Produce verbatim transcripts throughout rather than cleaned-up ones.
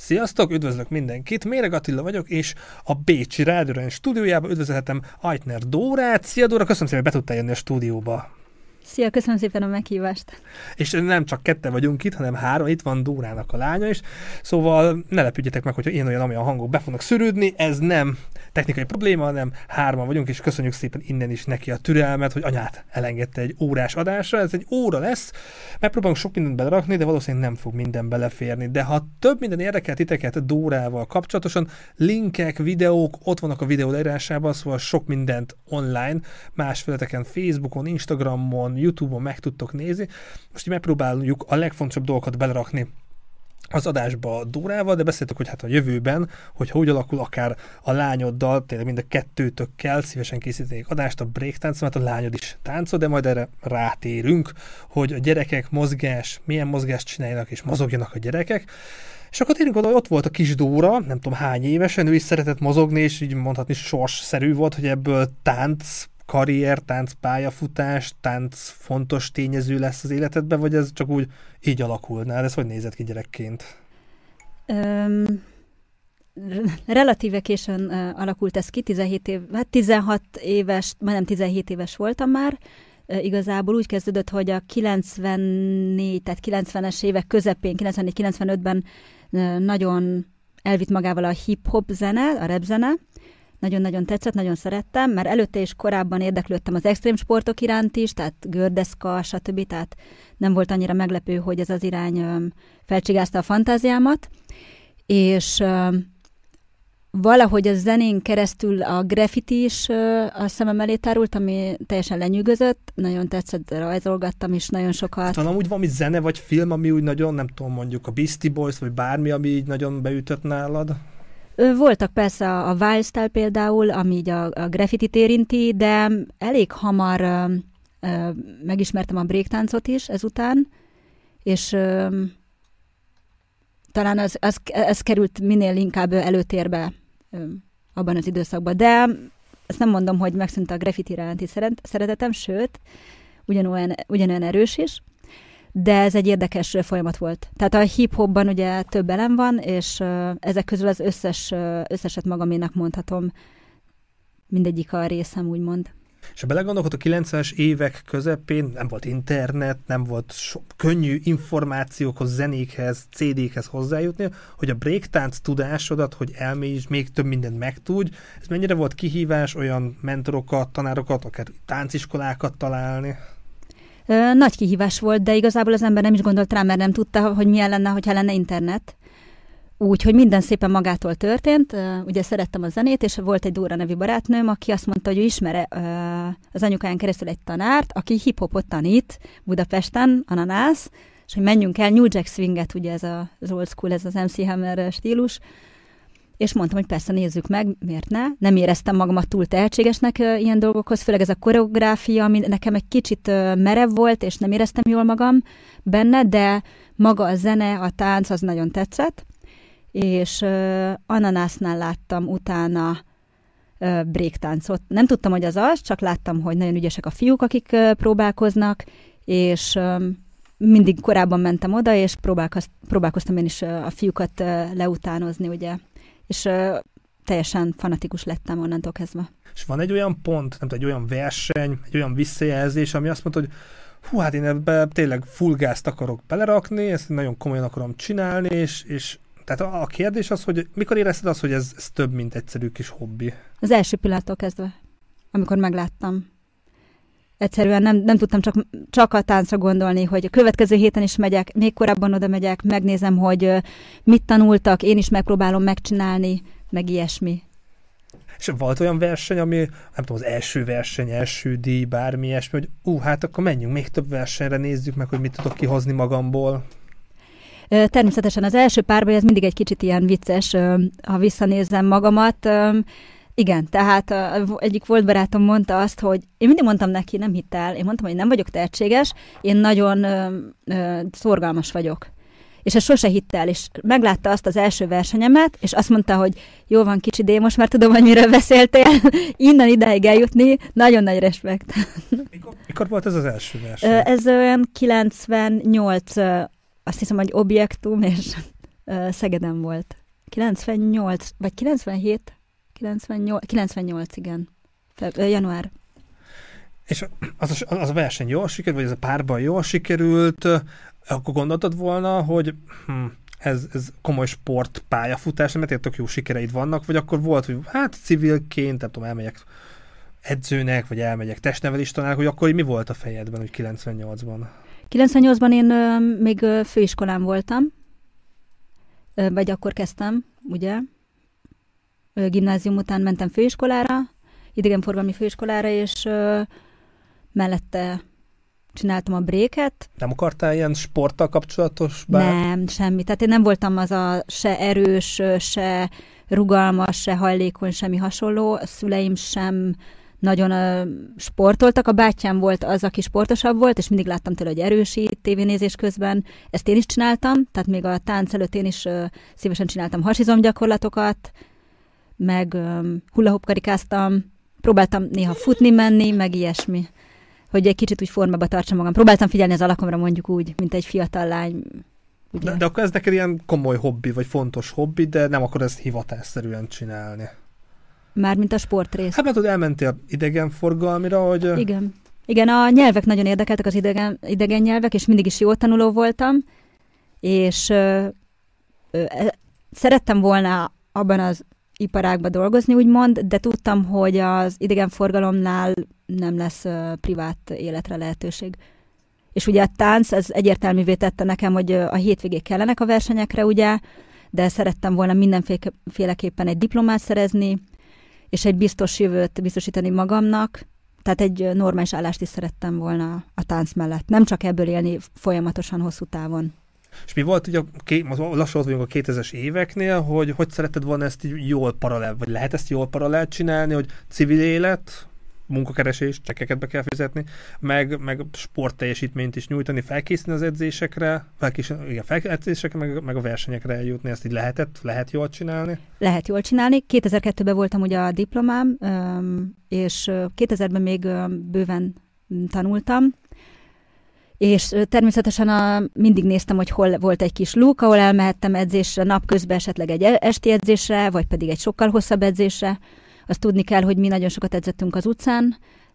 Sziasztok, üdvözlök mindenkit, Méreg Attila vagyok, és a Bécsi Rádiórádió stúdiójában üdvözölhetem Ajtner Dórát. Szia Dóra, köszönöm szépen, hogy be tudtál jönni a stúdióba. Szia, köszönöm szépen a meghívást. És nem csak ketten vagyunk itt, hanem három, itt van Dórának a lánya is, szóval ne lepődjetek meg, hogyha ilyen-olyan amilyen hangok be fognak szűrődni, ez nem technikai probléma, hanem hárman vagyunk, és köszönjük szépen innen is neki a türelmet, hogy anyát elengedte egy órás adásra, ez egy óra lesz, megpróbálunk sok mindent belerakni, de valószínűleg nem fog minden beleférni, de ha több minden érdekel titeket Dórával kapcsolatosan, linkek, videók ott vannak a videó leírásában, szóval sok mindent online, más felületeken, Facebookon, Instagramon, YouTube-on meg tudtok nézni. Most így megpróbáljuk a legfontosabb dolgokat belerakni az adásba Dórával, de beszéltük, hogy hát a jövőben, hogyha úgy alakul, akár a lányoddal, tényleg mind a kettőtökkel szívesen készítenék adást, a breaktánc, mert a lányod is táncol, de majd erre rátérünk, hogy a gyerekek mozgás, milyen mozgást csináljanak és mozogjanak a gyerekek. És akkor tényleg oda, hogy ott volt a kis Dóra, nem tudom hány évesen, ő is szeretett mozogni, és így mondhatni sorsszerű volt, hogy ebből tánc, karrier, tánc, pályafutás, tánc fontos tényező lesz az életedben, vagy ez csak úgy így alakulnál? Ez hogy nézett ki gyerekként? Um, relatíve későn uh, alakult ez ki, tizenhét év, hát tizenhat éves, majdnem tizenhét éves voltam már. Uh, igazából úgy kezdődött, hogy a kilencvennégy, tehát kilencvenes évek közepén, kilencvennégy kilencvenötben uh, nagyon elvitt magával a hip-hop zene, a rap zene. Nagyon-nagyon tetszett, nagyon szerettem, mert előtte és korábban érdeklődtem az extrém sportok iránt is, tehát gördeszka, stb. Tehát nem volt annyira meglepő, hogy ez az irány felcsigázta a fantáziámat, és valahogy a zenén keresztül a graffiti is a szemem elé tárult, ami teljesen lenyűgözött, nagyon tetszett, rajzolgattam is nagyon sokat. Van amúgy valami zene vagy film, ami úgy nagyon, nem tudom, mondjuk a Beastie Boys, vagy bármi, ami így nagyon beütött nálad? Voltak persze a, a Wild Style például, ami így a, a graffitit érinti, de elég hamar ö, ö, megismertem a breaktáncot is ezután, és ö, talán az, az, ez került minél inkább előtérbe ö, abban az időszakban. De ezt nem mondom, hogy megszűnt a graffiti iránti szeretetem, sőt, ugyanolyan, ugyanolyan erős is. De ez egy érdekes folyamat volt. Tehát a hip-hopban ugye több elem van, és uh, ezek közül az összes, uh, összeset magaménak mondhatom. Mindegyik a részem, úgymond. És ha belegondolod, a kilencvenes évek közepén nem volt internet, nem volt so- könnyű információkhoz, zenékhez, cé dé-khez hozzájutni, hogy a breaktánc tudásodat, hogy elmélyíts, még több mindent megtudj. Ez mennyire volt kihívás, olyan mentorokat, tanárokat, akár tánciskolákat találni? Nagy kihívás volt, de igazából az ember nem is gondolt rá, mert nem tudta, hogy milyen lenne, hogyha lenne internet. Úgyhogy minden szépen magától történt. Ugye szerettem a zenét, és volt egy Dóra nevű barátnőm, aki azt mondta, hogy ő ismer az anyukáján keresztül egy tanárt, aki hip-hopot tanít Budapesten, Ananász, és hogy menjünk el New Jack Swinget, ugye ez az old school, ez az em cé Hammer stílus. És mondtam, hogy persze nézzük meg, miért ne. Nem éreztem magamat túl tehetségesnek uh, ilyen dolgokhoz, főleg ez a koreográfia, ami nekem egy kicsit uh, merev volt, és nem éreztem jól magam benne, de maga a zene, a tánc, az nagyon tetszett. És uh, Ananásznál láttam utána uh, breaktáncot. Nem tudtam, hogy az az, csak láttam, hogy nagyon ügyesek a fiúk, akik uh, próbálkoznak, és um, mindig korábban mentem oda, és próbálkoz, próbálkoztam én is uh, a fiúkat uh, leutánozni, ugye. És uh, teljesen fanatikus lettem onnantól kezdve. És van egy olyan pont, nem tudom, egy olyan verseny, egy olyan visszajelzés, ami azt mondta, hogy hú, hát én ebbe tényleg full gázt akarok belerakni, ezt nagyon komolyan akarom csinálni, és, és tehát a, a kérdés az, hogy mikor érezted azt, hogy ez, ez több, mint egyszerű kis hobbi? Az első pillanattól kezdve, amikor megláttam. Egyszerűen nem, nem tudtam csak, csak a táncra gondolni, hogy a következő héten is megyek, még korábban oda megyek, megnézem, hogy mit tanultak, én is megpróbálom megcsinálni, meg ilyesmi. És volt olyan verseny, ami, nem tudom, az első verseny, első díj, bármi ilyesmi, hogy ú, hát akkor menjünk még több versenyre, nézzük meg, hogy mit tudok kihozni magamból. Természetesen az első párban ez mindig egy kicsit ilyen vicces, ha visszanézem magamat. Igen, tehát egyik volt barátom mondta azt, hogy én mindig mondtam neki, nem hitt el, én mondtam, hogy nem vagyok tehetséges, én nagyon ö, ö, szorgalmas vagyok. És ez sose hitt el, és meglátta azt az első versenyemet, és azt mondta, hogy jó van kicsi D, most már tudom, hogy miről beszéltél, innen ideig eljutni, nagyon nagy respekt. Mikor, mikor volt ez az első verseny? Ez olyan kilencvennyolc, azt hiszem, hogy Objektum, és Szegeden volt. kilencvennyolc, vagy kilencvenhét? kilencvennyolc, kilencvennyolc, igen. Fe, január. És az a, az a verseny jól sikerült, vagy ez a párban jól sikerült, akkor gondoltad volna, hogy hm, ez, ez komoly sport pályafutás, mert tök jó sikereid vannak, vagy akkor volt, hogy hát civilként, nem tudom, elmegyek edzőnek, vagy elmegyek testnevelést tanárnak, hogy akkor mi volt a fejedben, hogy kilencvennyolcban? kilencvennyolcban én ö, még ö, főiskolán voltam, ö, vagy akkor kezdtem, ugye? Ö, gimnázium után mentem főiskolára, idegenforgalmi főiskolára, és ö, mellette csináltam a bréket. Nem akartál ilyen sporttal kapcsolatos? Bár... Nem, semmi. Tehát én nem voltam az a se erős, se rugalmas, se hajlékony, semmi hasonló. A szüleim sem nagyon uh, sportoltak. A bátyám volt az, aki sportosabb volt, és mindig láttam tőle, hogy erősít tévénézés közben. Ezt én is csináltam, tehát még a tánc előtt én is uh, szívesen csináltam hasizomgyakorlatokat, meg um, hula-hoop-karikáztam, próbáltam néha futni, menni, meg ilyesmi, hogy egy kicsit úgy formába tartsam magam. Próbáltam figyelni az alakomra, mondjuk úgy, mint egy fiatal lány. De, de akkor ez neked ilyen komoly hobbi, vagy fontos hobbi, de nem akar ezt hivatásszerűen csinálni. Mármint a sportrész. Hát mert tudod, elmentél idegenforgalmira, hogy... Igen. Igen, a nyelvek nagyon érdekeltek, az idegen, idegen nyelvek, és mindig is jó tanuló voltam, és ö, ö, szerettem volna abban az iparágban dolgozni, úgymond, de tudtam, hogy az idegenforgalomnál nem lesz ö, privát életre lehetőség. És ugye a tánc, ez egyértelművé tette nekem, hogy a hétvégék kellenek a versenyekre, ugye, de szerettem volna mindenféleképpen egy diplomát szerezni, és egy biztos jövőt biztosítani magamnak, tehát egy normális állást is szerettem volna a tánc mellett. Nem csak ebből élni folyamatosan hosszú távon. És mi volt, ugye lassan vagyunk a kétezres éveknél, hogy hogy szeretted volna ezt így jól paralel, vagy lehet ezt jól paralel csinálni, hogy civil élet, munkakeresés, csekkeket be kell fizetni, meg, meg sportteljesítményt is nyújtani, felkészíteni az edzésekre, felkészíteni, igen, felkészítésekre, meg, meg a versenyekre eljutni, ezt így lehetett, lehet jól csinálni? Lehet jól csinálni. kétezer-kettőben voltam ugye a diplomám, és kétezerben még bőven tanultam, és természetesen a, mindig néztem, hogy hol volt egy kis luk, ahol elmehettem edzésre, napközben esetleg egy esti edzésre, vagy pedig egy sokkal hosszabb edzésre. Azt tudni kell, hogy mi nagyon sokat edzettünk az utcán,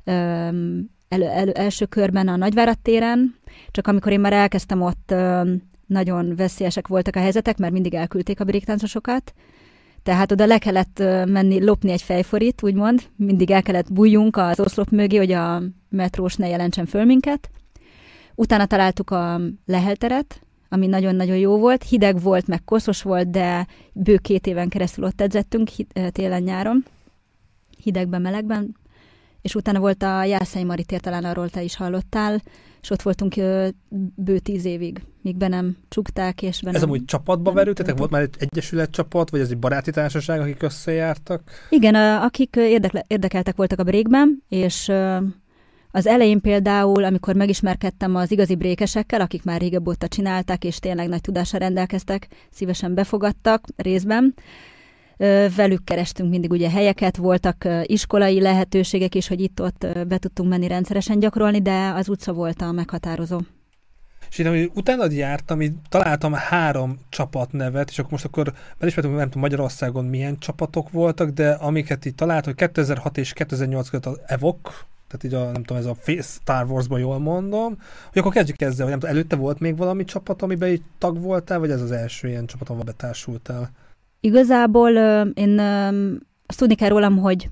elő, elő, első körben a Nagyvárad téren, csak amikor én már elkezdtem, ott nagyon veszélyesek voltak a helyzetek, mert mindig elküldték a bréktáncosokat, tehát oda le kellett menni, lopni egy fejforit, úgymond, mindig el kellett bújjunk az oszlop mögé, hogy a metrós ne jelentsen föl minket. Utána találtuk a Lehel teret, ami nagyon-nagyon jó volt, hideg volt, meg koszos volt, de bő két éven keresztül ott edzettünk, télen-nyáron, hidegben, melegben, és utána volt a Jászai Mari tér, talán arról te is hallottál, és ott voltunk ö, bő tíz évig, míg be nem csukták, és be Ez nem... amúgy csapatba verültetek? Volt már egy egyesület csapat, vagy ez egy baráti társaság, akik összejártak? Igen, akik érdekle, érdekeltek voltak a brékben, és ö, az elején például, amikor megismerkedtem az igazi brékesekkel, akik már régebb óta csinálták, és tényleg nagy tudással rendelkeztek, szívesen befogadtak részben, velük kerestünk mindig ugye helyeket, voltak iskolai lehetőségek is, hogy itt-ott be tudtunk menni rendszeresen gyakorolni, de az utca volt a meghatározó. És én, hogy utánad jártam, így találtam három csapatnevet, és akkor most akkor belismertem, hogy nem tudom Magyarországon milyen csapatok voltak, de amiket így találtam, hogy kétezer-hat és kétezer-nyolc között az evok, tehát így a, nem tudom, ez a Star Wars-ban jól mondom, hogy akkor kezdjük ezzel, hogy nem tudom, előtte volt még valami csapat, amiben így tag voltál, vagy ez az első ilyen csapat, ahol betársultál? Igazából én azt tudni kell rólam, hogy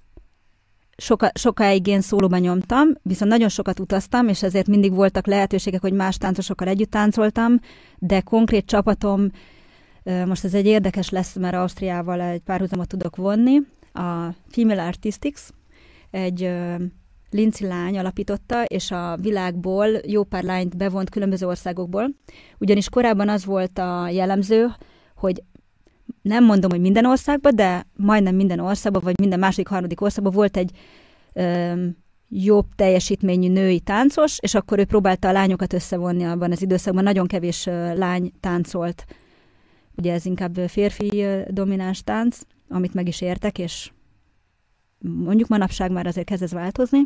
soka, sokáig én szólóban nyomtam, viszont nagyon sokat utaztam, és ezért mindig voltak lehetőségek, hogy más táncosokkal együtt táncoltam, de konkrét csapatom, most ez egy érdekes lesz, mert Ausztriával egy párhuzamot tudok vonni, a Female Artistics, egy linci lány alapította, és a világból jó pár lányt bevont különböző országokból, ugyanis korábban az volt a jellemző, hogy nem mondom, hogy minden országban, de majdnem minden országban, vagy minden második, harmadik országban volt egy ö, jobb teljesítményű női táncos, és akkor ő próbálta a lányokat összevonni abban az időszakban. Nagyon kevés ö, lány táncolt. Ugye ez inkább férfi ö, domináns tánc, amit meg is értek, és mondjuk manapság már azért kezd ez változni.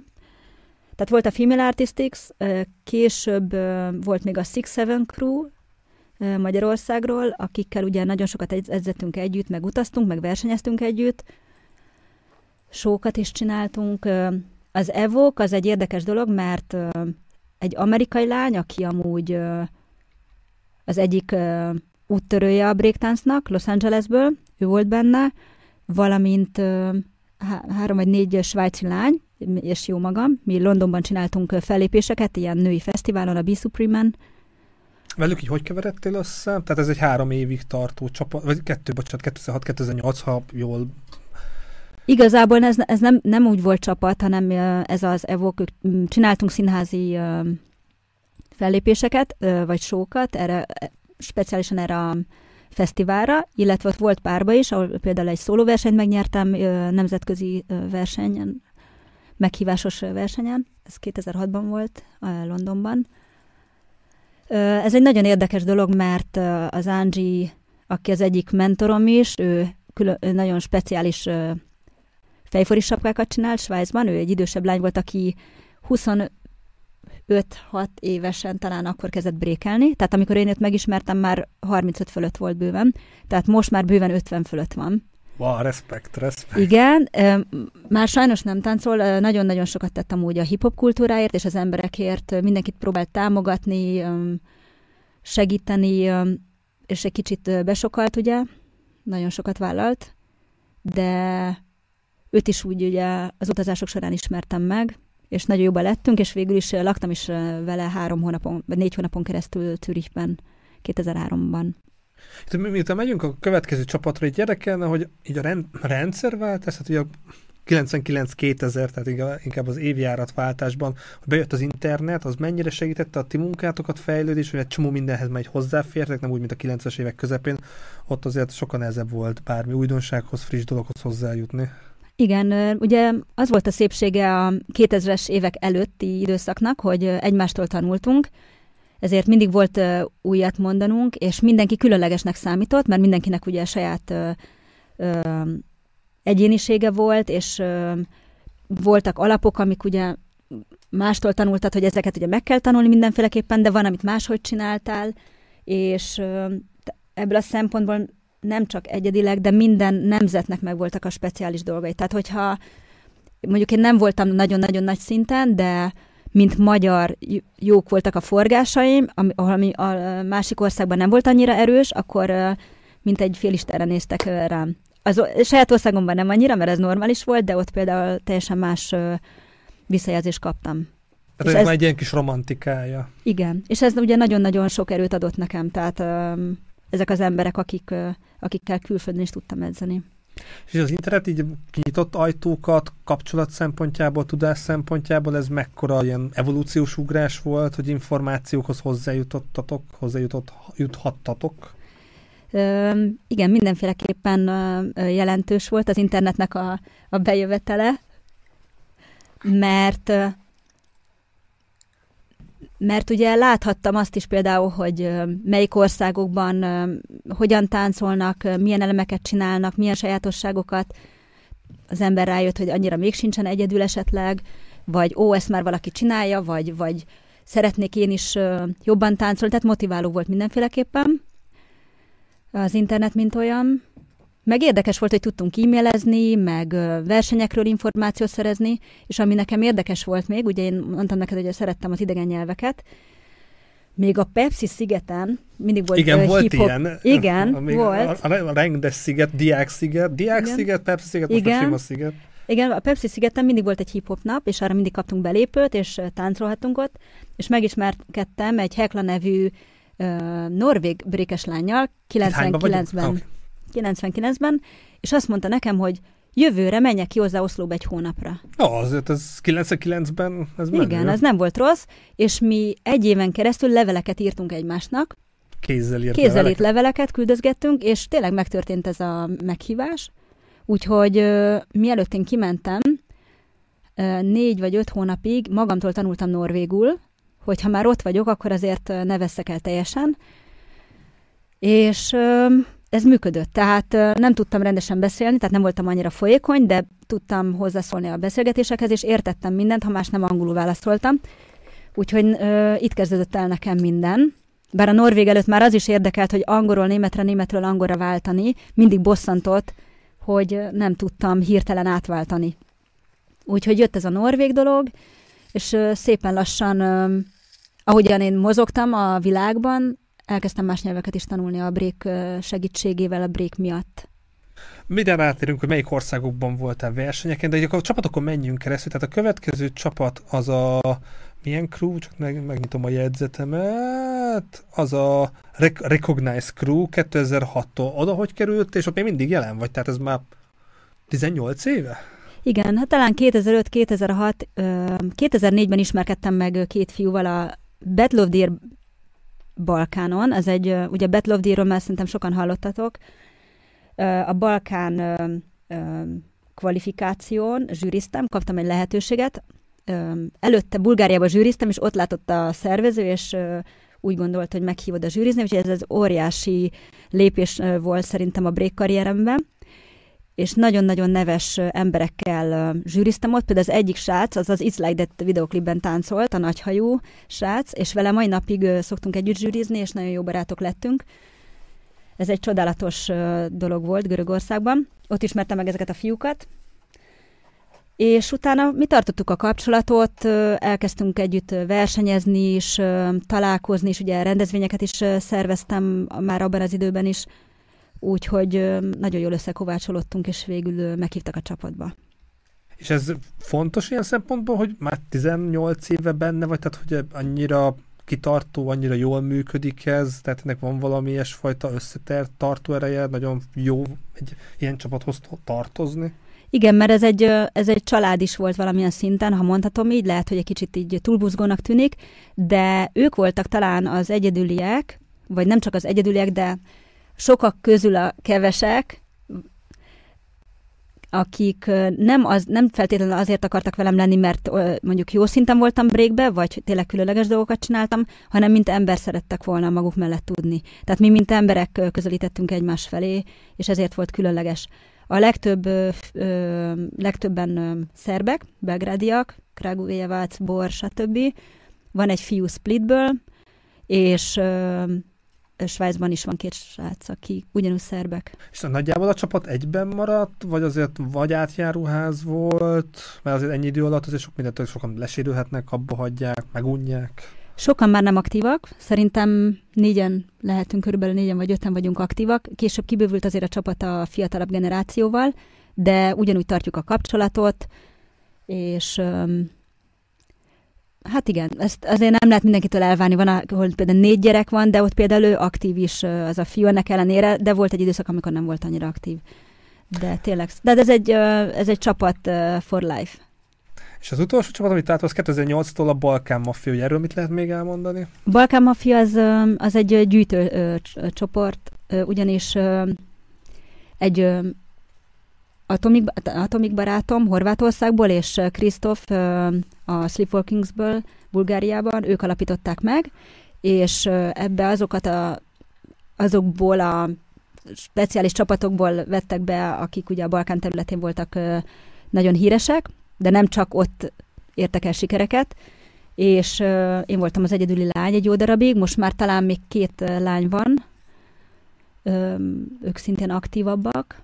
Tehát volt a Female Artistics, ö, később ö, volt még a Six Seven Crew, Magyarországról, akikkel ugye nagyon sokat edzettünk együtt, meg utaztunk, meg versenyeztünk együtt. Sókat is csináltunk. Az evók az egy érdekes dolog, mert egy amerikai lány, aki amúgy az egyik úttörője a breakdance-nak Los Angelesből, ő volt benne, valamint három vagy négy svájci lány, és jó magam. Mi Londonban csináltunk fellépéseket, ilyen női fesztiválon, a B-Supreme-en. Velük így hogy keveredtél össze? Tehát ez egy három évig tartó csapat, vagy kettő, bocsánat, kétezer-hat kétezer-nyolc, ha jól... Igazából ez, ez nem, nem úgy volt csapat, hanem ez az evók, csináltunk színházi fellépéseket, vagy show-kat, erre, speciálisan erre a fesztiválra, illetve ott volt párba is, ahol például egy szólóversenyt megnyertem nemzetközi versenyen, meghívásos versenyen, ez kétezer-hatban volt Londonban. Ez egy nagyon érdekes dolog, mert az Angie, aki az egyik mentorom is, ő, külön, ő nagyon speciális fejforis sapkákat csinált Svájcban, ő egy idősebb lány volt, aki huszonöt hat évesen talán akkor kezdett brékelni, tehát amikor én őt megismertem, már harmincöt fölött volt bőven, tehát most már bőven ötven fölött van. Wow, respekt, respekt. Igen, már sajnos nem táncol, nagyon-nagyon sokat tett amúgy a hip-hop kultúráért és az emberekért, mindenkit próbált támogatni, segíteni, és egy kicsit besokalt, ugye, nagyon sokat vállalt, de őt is úgy ugye az utazások során ismertem meg, és nagyon jobban lettünk, és végül is laktam is vele három hónapon, vagy négy hónapon keresztül Zürichben, kétezer-háromban. Miután megyünk a következő csapatra, így érdekelne, hogy így a rend, rendszerváltás, tehát ugye a kilencvenkilenc kétezer, tehát inkább az évjáratváltásban, hogy bejött az internet, az mennyire segítette a ti munkátokat, fejlődés, hogy egy csomó mindenhez már hozzáfértek, nem úgy, mint a kilencvenes évek közepén, ott azért sokkal nehezebb volt bármi újdonsághoz, friss dologhoz hozzájutni. Igen, ugye az volt a szépsége a kétezres évek előtti időszaknak, hogy egymástól tanultunk, ezért mindig volt uh, újat mondanunk, és mindenki különlegesnek számított, mert mindenkinek ugye saját uh, uh, egyénisége volt, és uh, voltak alapok, amik ugye mástól tanultad, hogy ezeket ugye meg kell tanulni mindenféleképpen, de van, amit máshogy csináltál, és uh, ebből a szempontból nem csak egyedileg, de minden nemzetnek meg voltak a speciális dolgai. Tehát, hogyha mondjuk én nem voltam nagyon-nagyon nagy szinten, de mint magyar jók voltak a forgásaim, ami a másik országban nem volt annyira erős, akkor mint egy félistenre néztek rám. Az saját országomban nem annyira, mert ez normális volt, de ott például teljesen más visszajelzést kaptam. Tehát ez már egy ilyen kis romantikája. Igen, és ez ugye nagyon-nagyon sok erőt adott nekem, tehát ezek az emberek, akik, akikkel külföldön is tudtam edzeni. És az internet így kinyitott ajtókat, kapcsolat szempontjából, tudás szempontjából, ez mekkora ilyen evolúciós ugrás volt, hogy információkhoz hozzájutottatok, hozzájuthattatok? Ö, igen, mindenféleképpen jelentős volt az internetnek a, a bejövetele, mert Mert ugye láthattam azt is például, hogy melyik országokban hogyan táncolnak, milyen elemeket csinálnak, milyen sajátosságokat. Az ember rájött, hogy annyira még sincsen egyedül esetleg, vagy ó, ezt már valaki csinálja, vagy, vagy szeretnék én is jobban táncolni. Tehát motiváló volt mindenféleképpen az internet, mint olyan. Meg érdekes volt, hogy tudtunk e-mailezni, meg versenyekről információt szerezni, és ami nekem érdekes volt még, ugye én mondtam neked, hogy szerettem az idegen nyelveket, még a Pepsi-szigeten mindig volt igen, uh, volt hip-hop. ilyen. Igen, a, volt. A, a, a rendes sziget, Diák-sziget, Diák-sziget, Pepsi-sziget, most a sima sziget. Igen, a Pepsi-szigeten mindig volt egy hip-hop nap, és arra mindig kaptunk belépőt, és táncolhattunk ott, és megismerkedtem egy Hekla nevű uh, norvég brékeslánnyal kilencvenkilencben. kilencvenkilencben, és azt mondta nekem, hogy jövőre menjek ki hozzá Oszlóba egy hónapra. Ó, azért ez kilencvenkilencben ez menő. Igen, ez nem volt rossz, és mi egy éven keresztül leveleket írtunk egymásnak. Kézzel írt Kézzel leveleket. írt leveleket küldözgettünk, és tényleg megtörtént ez a meghívás. Úgyhogy uh, mielőtt én kimentem, uh, négy vagy öt hónapig magamtól tanultam norvégul, hogy ha már ott vagyok, akkor azért uh, ne vesszek el teljesen. És uh, ez működött, tehát uh, nem tudtam rendesen beszélni, tehát nem voltam annyira folyékony, de tudtam hozzászólni a beszélgetésekhez, és értettem mindent, ha más nem angolul válaszoltam. Úgyhogy uh, itt kezdődött el nekem minden. bár a norvég előtt már az is érdekelt, hogy angolról németre, németről angolra váltani, mindig bosszantott, hogy nem tudtam hirtelen átváltani. Úgyhogy jött ez a norvég dolog, és szépen lassan, ahogyan én mozogtam a világban, elkezdtem más nyelveket is tanulni a break segítségével, a break miatt. Mindjárt átérünk, hogy melyik országokban voltál versenyeken, de akkor a csapatokon menjünk keresztül. Tehát a következő csapat az a... Milyen crew? Csak meg, megnyitom a jegyzetemet. Az a Rec- Recognize Crew kétezer-hattól. Oda hogy került, és ott még mindig jelen vagy? Tehát ez már tizennyolc éve? Igen, hát talán kétezer-öt kétezer-hat, kétezer-négyben ismerkedtem meg két fiúval a Battle of Deer Balkánon. Ez egy, ugye Battle of Deerről már szerintem sokan hallottatok. A Balkán kvalifikáción zsűriztem, kaptam egy lehetőséget. Előtte Bulgáriában zsűriztem, és ott látott a szervező, és úgy gondolt, hogy meghívod a zsűrizni, úgyhogy ez az óriási lépés volt szerintem a break karrieremben. És nagyon-nagyon neves emberekkel zsűriztem ott. Például az egyik srác, az az It's Like That videoklipben táncolt, a nagyhajú srác, és vele mai napig szoktunk együtt zsűrizni, és nagyon jó barátok lettünk. Ez egy csodálatos dolog volt Görögországban. Ott ismertem meg ezeket a fiúkat. És utána mi tartottuk a kapcsolatot, elkezdtünk együtt versenyezni is, találkozni is, ugye rendezvényeket is szerveztem már abban az időben is, úgyhogy nagyon jól összekovácsolódtunk, és végül meghívtak a csapatba. És ez fontos ilyen szempontból, hogy már tizennyolc éve benne vagy, tehát hogy annyira kitartó, annyira jól működik ez, tehát ennek van valami ilyesfajta összetert tartó ereje, nagyon jó egy ilyen csapathoz tartozni? Igen, mert ez egy, ez egy család is volt valamilyen szinten, ha mondhatom így, lehet, hogy egy kicsit így túlbuzgónak tűnik, de ők voltak talán az egyedüliek, vagy nem csak az egyedüliek, de sokak közül a kevesek, akik nem, az, nem feltétlenül azért akartak velem lenni, mert mondjuk jó szinten voltam breakbe, vagy tényleg különleges dolgokat csináltam, hanem mint ember szerettek volna maguk mellett tudni. Tehát mi, mint emberek közelítettünk egymás felé, és ezért volt különleges. A legtöbb, ö, ö, legtöbben ö, szerbek, belgrádiak, Kragujevac, Bor, stb. Van egy fiú Splitből, és ö, Svájcban is van két srác, aki ugyanúgy szerbek. És nagyjából a csapat egyben maradt, vagy azért vagy átjáróház volt, mert azért ennyi idő alatt azért sok mindentől sokan lesérülhetnek, abba hagyják, megunják. Sokan már nem aktívak, szerintem négyen lehetünk, körülbelül négyen vagy öten vagyunk aktívak. Később kibővült azért a csapat a fiatalabb generációval, de ugyanúgy tartjuk a kapcsolatot, és hát igen, ezt azért nem lehet mindenkitől elvárni, van, ahol például négy gyerek van, de ott például ő aktív is az a fiú ennek ellenére, de volt egy időszak, amikor nem volt annyira aktív. De tényleg, de ez egy, ez egy csapat for life. És az utolsó csapat, amit állt, az kétezer-nyolctól a Balkán Mafia, hogy erről mit lehet még elmondani? A Balkán Mafia az, az egy gyűjtő ö, csoport, ö, ugyanis ö, egy ö, atomik, atomik barátom Horvátországból, és Krisztof a Sleepwalkingsből, Bulgáriában, ők alapították meg, és ö, ebbe azokat a, azokból a speciális csapatokból vettek be, akik ugye a Balkán területén voltak ö, nagyon híresek, de nem csak ott értek el sikereket, és uh, én voltam az egyedüli lány egy jó darabig, most már talán még két uh, lány van, um, ők szintén aktívabbak,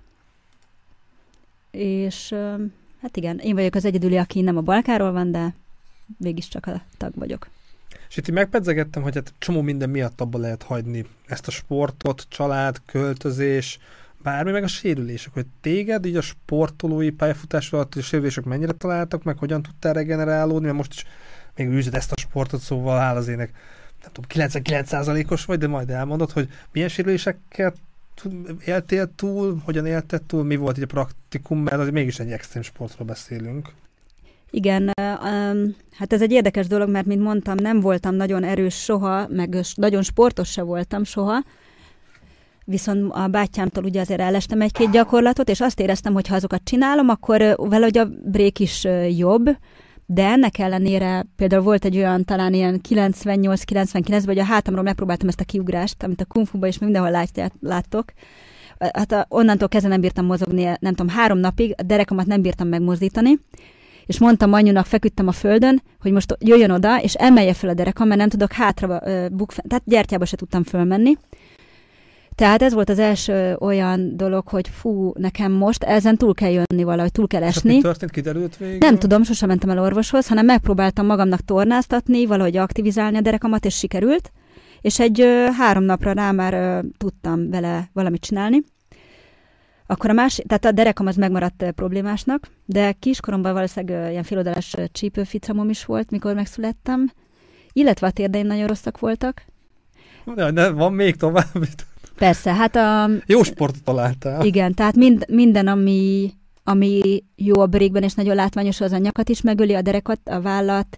és uh, hát igen, én vagyok az egyedüli, aki nem a Balkánról van, de mégiscsak a tag vagyok. És itt megpedzegettem, hogy hát csomó minden miatt abba lehet hagyni ezt a sportot, család, költözés, bármi, meg a sérülések, hogy téged így a sportolói pályafutás alatt a sérülések mennyire találtak, meg hogyan tudtál regenerálódni, mert most is még űzed ezt a sportot, szóval áll az ének, nem tudom, kilencvenkilenc százalékos vagy, de majd elmondod, hogy milyen sérüléseket éltél túl, hogyan élted túl, mi volt így a praktikum, mert azért mégis egy extrém sportról beszélünk. Igen, um, hát ez egy érdekes dolog, mert mint mondtam, nem voltam nagyon erős soha, meg nagyon sportos se voltam soha, viszont a bátyámtól ugye azért elestem egy-két gyakorlatot, és azt éreztem, hogy ha azokat csinálom, akkor valahogy a break is jobb, de ennek ellenére például volt egy olyan talán ilyen kilencvennyolc kilencvenkilencben, hogy a hátamról megpróbáltam ezt a kiugrást, amit a Kung Fu-ban is mindenhol látját, láttok. Hát a, onnantól kezdve nem bírtam mozogni, nem tudom, három napig, a derekamat nem bírtam megmozdítani, és mondtam anyunak, feküdtem a földön, hogy most jöjjön oda, és emelje fel a derekam, mert nem tudok hátra uh, bukfenni, tehát gyertyába se tudtam fölmenni. Tehát ez volt az első olyan dolog, hogy fú, nekem most ezen túl kell jönni valahogy, túl kell esni. És mi történt, kiderült végül? Nem tudom, sosem mentem el orvoshoz, hanem megpróbáltam magamnak tornáztatni, valahogy aktivizálni a derekamat, és sikerült. És egy ö, három napra rá már ö, tudtam vele valamit csinálni. Akkor a másik, tehát a derekam az megmaradt ö, problémásnak, de kiskoromban valószínűleg ö, ilyen féloldalás csípőficamom is volt, mikor megszülettem, illetve a térdeim nagyon rosszak voltak. De, de van még tovább. Persze, hát a... Jó sportot találtál. Igen, tehát mind, minden, ami, ami jó a breakben, és nagyon látványos, az a nyakat is megöli, a derekat, a vállat.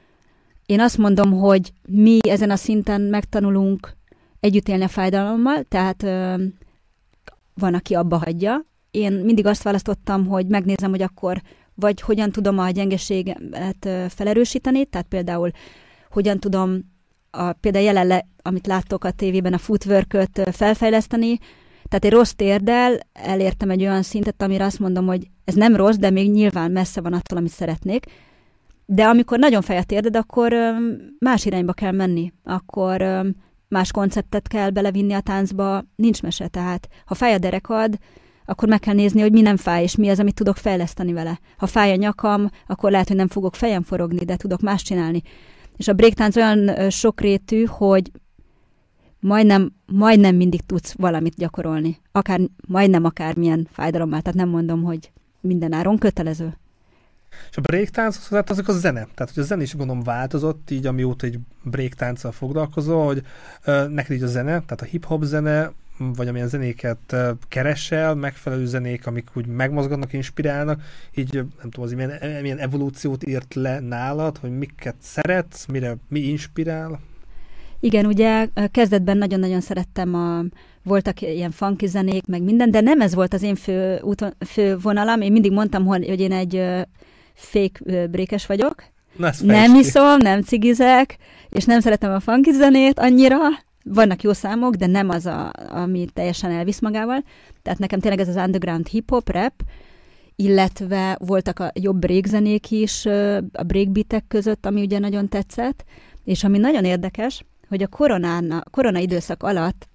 Én azt mondom, hogy mi ezen a szinten megtanulunk együtt élni a fájdalommal, tehát ö, van, aki abba hagyja. Én mindig azt választottam, hogy megnézem, hogy akkor vagy hogyan tudom a gyengeséget ö, felerősíteni, tehát például hogyan tudom a, például jelenleg, amit láttok a tévében, a footworköt felfejleszteni. Tehát egy rossz térdel elértem egy olyan szintet, amire azt mondom, hogy ez nem rossz, de még nyilván messze van attól, amit szeretnék. De amikor nagyon fáj a térded, akkor más irányba kell menni. Akkor más konceptet kell belevinni a táncba, nincs mese. Tehát ha fáj a derekad, akkor meg kell nézni, hogy mi nem fáj, és mi az, amit tudok fejleszteni vele. Ha fáj a nyakam, akkor lehet, hogy nem fogok fejem forogni, de tudok más csinálni. És a breaktánc olyan sokrétű, hogy majdnem, majdnem mindig tudsz valamit gyakorolni. Akár, majdnem akármilyen fájdalommal. Tehát nem mondom, hogy minden áron kötelező. És a breaktánchoz hát azok a zene. Tehát, hogy a zene is gondolom változott, így amióta egy breaktánccal foglalkozol, hogy uh, neked így a zene, tehát a hip-hop zene, vagy amilyen zenéket uh, keresel, megfelelő zenék, amik úgy megmozgatnak, inspirálnak, így nem tudom, az milyen, milyen evolúciót írt le nálad, hogy miket szeretsz, mire mi inspirál? Igen, ugye kezdetben nagyon-nagyon szerettem, a, voltak ilyen funky zenék, meg minden, de nem ez volt az én fő, úton, fő vonalam. Én mindig mondtam, hogy én egy uh, fake uh, breakes vagyok. Nem iszom, nem cigizek, és nem szeretem a funky zenét annyira. Vannak jó számok, de nem az, a, ami teljesen elvisz magával. Tehát nekem tényleg ez az underground hip-hop, rap, illetve voltak a jobb break zenék is a breakbeatek között, ami ugye nagyon tetszett, és ami nagyon érdekes, hogy a koronán, korona időszak alatt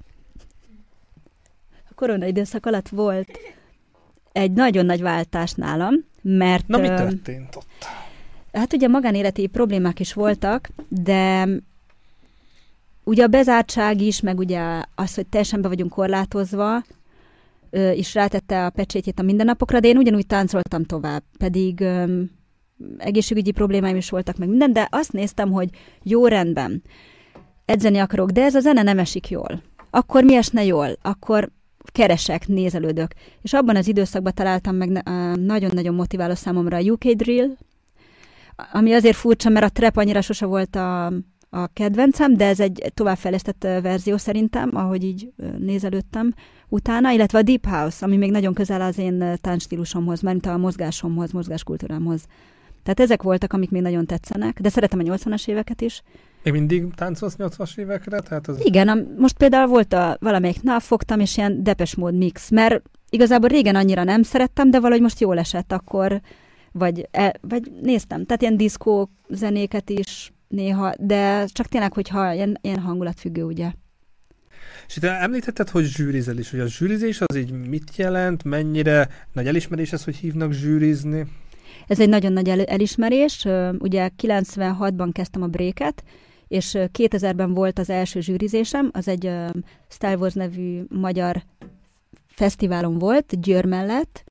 a korona időszak alatt volt egy nagyon nagy váltás nálam, mert... Na, mi történt ott? Hát ugye magánéleti problémák is voltak, de ugye a bezártság is, meg ugye az, hogy teljesen be vagyunk korlátozva, is rátette a pecsétjét a mindennapokra, de én ugyanúgy táncoltam tovább, pedig öm, egészségügyi problémáim is voltak, meg minden, de azt néztem, hogy jó, rendben, edzeni akarok, de ez a zene nem esik jól. Akkor mi esne jól? Akkor keresek, nézelődök. És abban az időszakban találtam meg nagyon-nagyon motiváló számomra a u ká Drill, ami azért furcsa, mert a trap annyira sose volt a, a kedvencem, de ez egy továbbfejlesztett verzió szerintem, ahogy így nézelődtem utána, illetve a Deep House, ami még nagyon közel az én táncstílusomhoz, mert a mozgásomhoz, mozgáskultúrámhoz. Tehát ezek voltak, amik még nagyon tetszenek, de szeretem a nyolcvanas éveket is. Még mindig táncolsz nyolcvanas évekre? Tehát az... Igen, a, most például volt a valamelyik nap, fogtam, és ilyen Depeche Mode mix, mert igazából régen annyira nem szerettem, de valahogy most jól esett akkor, vagy, e, vagy néztem, tehát ilyen diszkó zenéket is néha, de csak tényleg, hogyha ilyen, ilyen hangulatfüggő, ugye. És itt említetted, hogy zsűrizel is, hogy a zsűrizés az így mit jelent, mennyire nagy elismerés ez, hogy hívnak zsűrizni? Ez egy nagyon nagy el- elismerés. Ugye kilencvenhatban kezdtem a breaket, és kétezerben volt az első zsűrizésem, az egy uh, Star Wars nevű magyar fesztiválon volt, Győr mellett,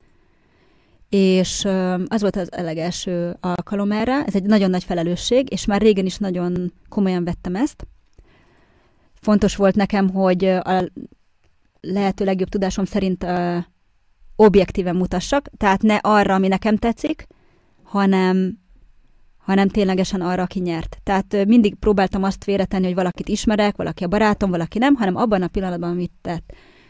és uh, az volt az legelső alkalom erre. Ez egy nagyon nagy felelősség, és már régen is nagyon komolyan vettem ezt. Fontos volt nekem, hogy a lehető legjobb tudásom szerint uh, objektíven mutassak, tehát ne arra, ami nekem tetszik, hanem, hanem ténylegesen arra, aki nyert. Tehát uh, mindig próbáltam azt félretenni, hogy valakit ismerek, valaki a barátom, valaki nem, hanem abban a pillanatban, amit tett.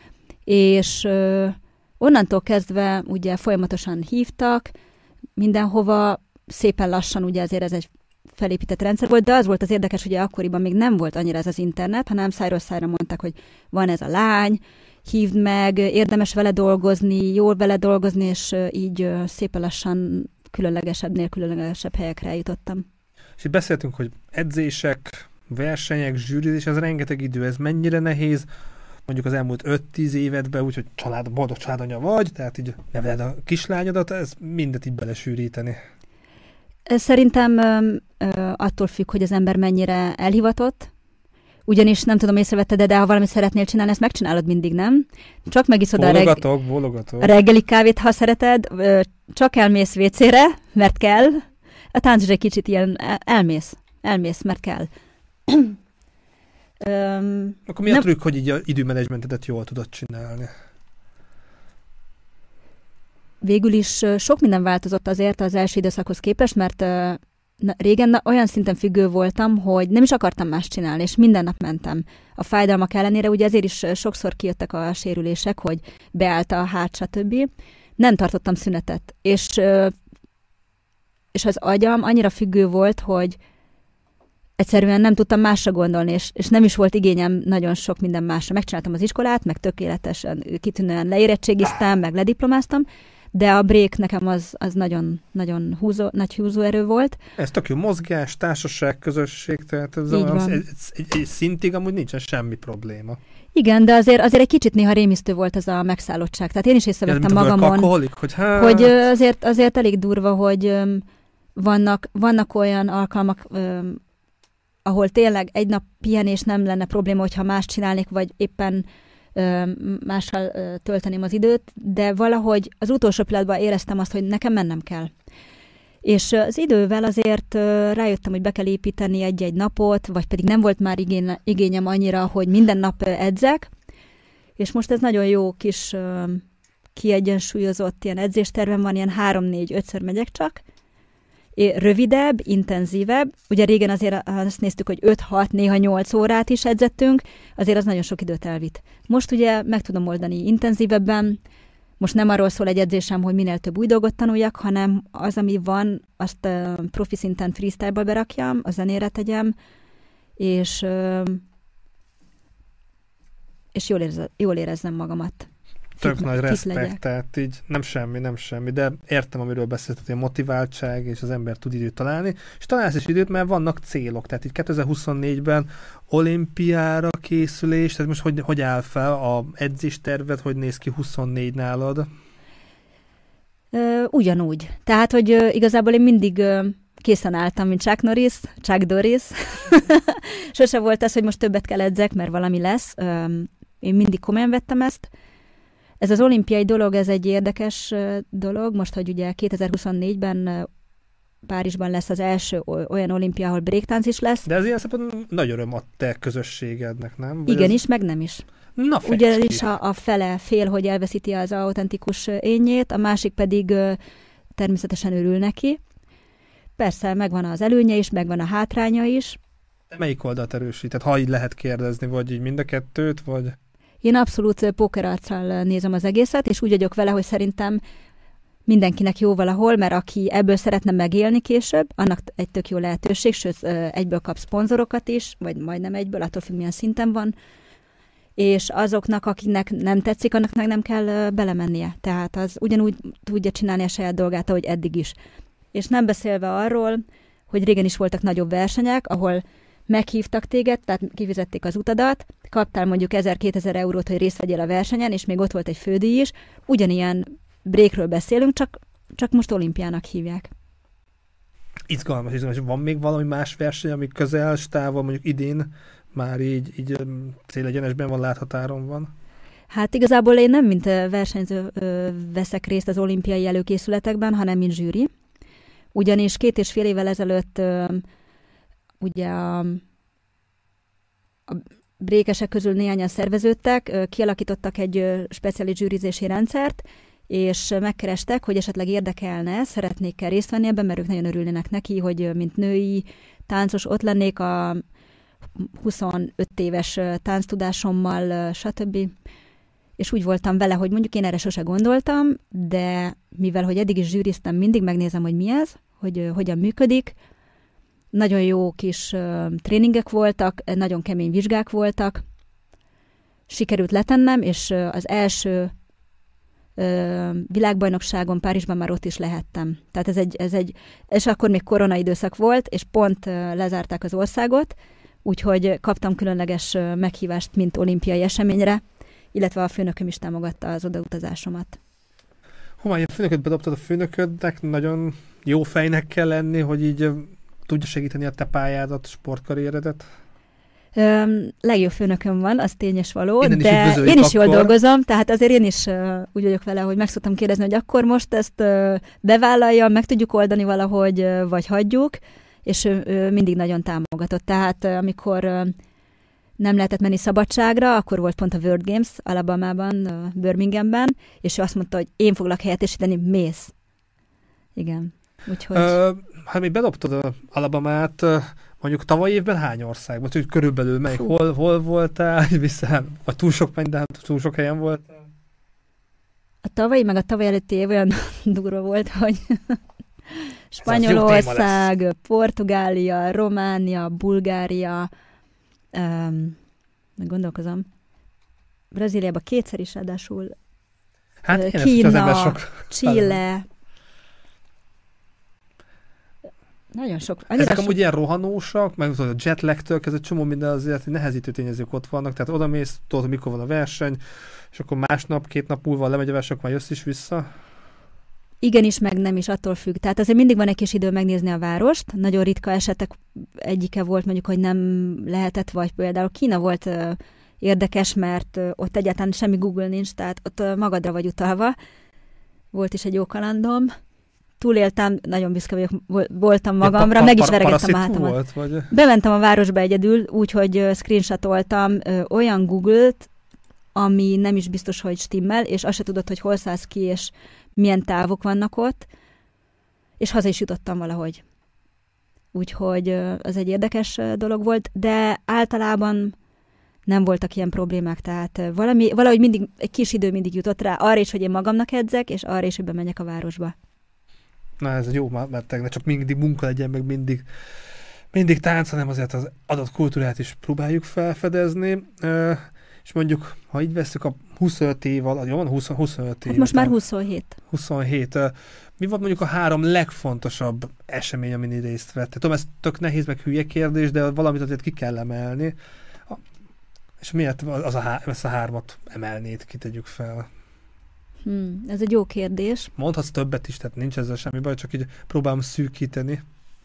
És uh, onnantól kezdve ugye folyamatosan hívtak, mindenhova, szépen lassan, ugye azért ez egy felépített rendszer volt, de az volt az érdekes, ugye akkoriban még nem volt annyira ez az internet, hanem szájról szájra mondták, hogy van ez a lány, hívd meg, érdemes vele dolgozni, jól vele dolgozni, és így szépen lassan legkülönlegesebbnél különlegesebb helyekre eljutottam. És itt beszéltünk, hogy edzések, versenyek, zsűrizés, ez rengeteg idő, ez mennyire nehéz, mondjuk az elmúlt öt-tíz évedben, úgyhogy család, boldog családanya vagy, tehát így neveled a kislányodat, ez mindet így belesűríteni. Szerintem ö, ö, attól függ, hogy az ember mennyire elhivatott, ugyanis nem tudom, észrevetted, de, de ha valamit szeretnél csinálni, ezt megcsinálod mindig, nem? Csak megiszod a, reg- a reggeli kávét, ha szereted, ö, csak elmész vécére, mert kell. A tánc is egy kicsit ilyen, elmész, elmész, mert kell. Öm, Akkor mi nem... a trükk, hogy így a időmenedzsmentedet jól tudod csinálni? Végül is sok minden változott azért az első időszakhoz képest, mert uh, na, régen na, olyan szinten függő voltam, hogy nem is akartam más csinálni, és minden nap mentem. A fájdalmak ellenére, ugye ezért is sokszor kijöttek a sérülések, hogy beállt a hát, stb. Nem tartottam szünetet. És, uh, és az agyam annyira függő volt, hogy egyszerűen nem tudtam másra gondolni, és, és nem is volt igényem nagyon sok minden másra. Megcsináltam az iskolát, meg tökéletesen, kitűnően leérettségiztem, meg lediplomáztam, de a break nekem az, az nagyon, nagyon húzó, nagy húzóerő volt. Ez tök jó mozgás, társaság, közösség, tehát ez az, egy, egy, egy szintig amúgy nincsen semmi probléma. Igen, de azért, azért egy kicsit néha rémisztő volt ez a megszállottság. Tehát én is észrevettem magamon, alkoholik, hogy, hát... hogy azért, azért elég durva, hogy vannak, vannak olyan alkalmak, ahol tényleg egy nap pihenés nem lenne probléma, hogyha más csinálnék, vagy éppen ö, mással ö, tölteném az időt, de valahogy az utolsó pillanatban éreztem azt, hogy nekem mennem kell. És az idővel azért ö, rájöttem, hogy be kell építeni egy-egy napot, vagy pedig nem volt már igény, igényem annyira, hogy minden nap edzek, és most ez nagyon jó kis ö, kiegyensúlyozott ilyen edzéstervem van, ilyen három-négy-ötször megyek csak, rövidebb, intenzívebb. Ugye régen azért azt néztük, hogy öt-hat, néha nyolc órát is edzettünk, azért az nagyon sok időt elvitt. Most ugye meg tudom oldani intenzívebben, most nem arról szól egy edzésem, hogy minél több új dolgot tanuljak, hanem az, ami van, azt uh, profi szinten freestyle-ba berakjam, a zenére tegyem, és, uh, és jól, érze, jól érezzem magamat. Tök fit, nagy respekt, tehát így nem semmi, nem semmi, de értem, amiről beszéltet, hogy a motiváltság, és az ember tud időt találni, és találsz is időt, mert vannak célok, tehát így kétezer-huszonnégyben olimpiára készülés, tehát most hogy, hogy áll fel a edzésterved, hogy néz ki huszonnégy nálad? Ö, ugyanúgy. Tehát, hogy ö, igazából én mindig ö, készen álltam, mint Chuck Norris, Chuck Doris. Sose volt ez, hogy most többet kell edzek, mert valami lesz. Ö, én mindig komolyan vettem ezt. Ez az olimpiai dolog, ez egy érdekes dolog. Most, hogy ugye kétezer-huszonnégyben Párizsban lesz az első olyan olimpia, ahol breaktánc is lesz. De ez ilyen szempontból nagy öröm a te közösségednek, nem? Vagy igen ez... is, meg nem is. Na, ugyanis a, a fele fél, hogy elveszíti az autentikus énjét, a másik pedig ö, természetesen örül neki. Persze, megvan az előnye is, megvan a hátránya is. De melyik oldalt erősített? Ha így lehet kérdezni, vagy így mind a kettőt, vagy... Én abszolút pókerarccal nézem az egészet, és úgy vagyok vele, hogy szerintem mindenkinek jó valahol, mert aki ebből szeretne megélni később, annak egy tök jó lehetőség, sőt, egyből kap szponzorokat is, vagy majdnem egyből, attól függ, milyen szinten van, és azoknak, akiknek nem tetszik, annak nem kell belemennie. Tehát az ugyanúgy tudja csinálni a saját dolgát, ahogy eddig is. És nem beszélve arról, hogy régen is voltak nagyobb versenyek, ahol meghívtak téged, tehát kifizették az utadat, kaptál mondjuk ezer-kétezer eurót, hogy részt vegyél a versenyen, és még ott volt egy fődíj is. Ugyanilyen breakről beszélünk, csak, csak most olimpiának hívják. Izgalmas, izgalmas. Van még valami más verseny, ami közel, távol, mondjuk idén már így, így célegyenesben van, láthatáron van? Hát igazából én nem mint versenyző veszek részt az olimpiai előkészületekben, hanem mint zsűri. Ugyanis két és fél évvel ezelőtt ugye a, a brékesek közül néhányan szerveződtek, kialakítottak egy speciális zsűrizési rendszert, és megkerestek, hogy esetleg érdekelne, szeretnék-e részt venni ebben, mert ők nagyon örülnének neki, hogy mint női táncos ott lennék a huszonöt éves tánctudásommal, stb. És úgy voltam vele, hogy mondjuk én erre sose gondoltam, de mivel, hogy eddig is zsűriztem, mindig megnézem, hogy mi ez, hogy hogyan működik. Nagyon jó kis uh, tréningek voltak, nagyon kemény vizsgák voltak. Sikerült letennem, és uh, az első ö, világbajnokságon Párizsban már ott is lehettem. Tehát ez egy, ez egy, és akkor még korona időszak volt, és pont ö, lezárták az országot, úgyhogy kaptam különleges ö, meghívást, mint olimpiai eseményre, illetve a főnököm is támogatta az odautazásomat. Homály, a főnököt bedobtad, a főnöködnek nagyon jó fejnek kell lenni, hogy így tudja segíteni a te pályádat, sportkarrieredet? Ö, legjobb főnököm van, az tényes való, Innen de is én is jól akkor. dolgozom, tehát azért én is uh, úgy vagyok vele, hogy meg szoktam kérdezni, hogy akkor most ezt uh, bevállalja, meg tudjuk oldani valahogy, uh, vagy hagyjuk, és ő, ő mindig nagyon támogatott. Tehát uh, amikor uh, nem lehetett menni szabadságra, akkor volt pont a World Games Alabamában, uh, Birminghamben, és ő azt mondta, hogy én foglak helyettesíteni, mész. Igen. Úgyhogy... Ö, hát még bedobtad a Alabamát, mondjuk tavaly évben hány országban? Úgy körülbelül melyik? Hol, hol voltál? Vissza, vagy túl sok menny, de hát túl sok helyen voltál? A tavalyi, meg a tavaly előtti év olyan durva volt, hogy Spanyolország, Portugália, Románia, Bulgária, um, gondolkozom, Brazíliában kétszer is ráadásul, hát uh, Kína, Chile, nagyon sok. Ezek sok... amúgy ilyen rohanósak, meg a jetlagtől kezdve csomó minden azért nehezítő tényezők ott vannak, tehát oda mész, tudod, mikor van a verseny, és akkor másnap, két nap múlva lemegy a verseny, akkor már jössz is vissza. Igenis, meg nem is, attól függ. Tehát azért mindig van egy kis idő megnézni a várost. Nagyon ritka esetek egyike volt mondjuk, hogy nem lehetett, vagy például Kína volt uh, érdekes, mert uh, ott egyáltalán semmi Google nincs, tehát ott uh, magadra vagy utalva. Volt is egy jó kalandom. Túléltem, nagyon büszke vagyok, voltam magamra, pa, pa, meg is veregettem a hátamat. Volt, vagy? Bementem a városba egyedül, úgyhogy uh, screenshotoltam uh, olyan Google-t, ami nem is biztos, hogy stimmel, és azt se tudod, hogy hol szállsz ki, és milyen távok vannak ott, és haza is jutottam valahogy. Úgyhogy uh, az egy érdekes uh, dolog volt, de általában nem voltak ilyen problémák, tehát uh, valami, valahogy mindig, egy kis idő mindig jutott rá, arra is, hogy én magamnak edzek, és arra is, hogy bemenjek a városba. Na ez jó, mert ne csak mindig munka legyen, meg mindig, mindig tánc, hanem azért az adott kultúrát is próbáljuk felfedezni. Uh, és mondjuk, ha így veszük a huszonöt év alatt, jó van, húsz, huszonöt év. Hát most már huszonhét. huszonhét. Uh, mi volt mondjuk a három legfontosabb esemény, amin részt vett? Tudom, ez tök nehéz, meg hülye kérdés, de valamit azért ki kell emelni. És miért az a, há- ezt a hármat emelnéd, kitegyük fel? Hmm, ez egy jó kérdés. Mondhatsz többet is, tehát nincs ezzel semmi baj, csak így próbálom szűkíteni.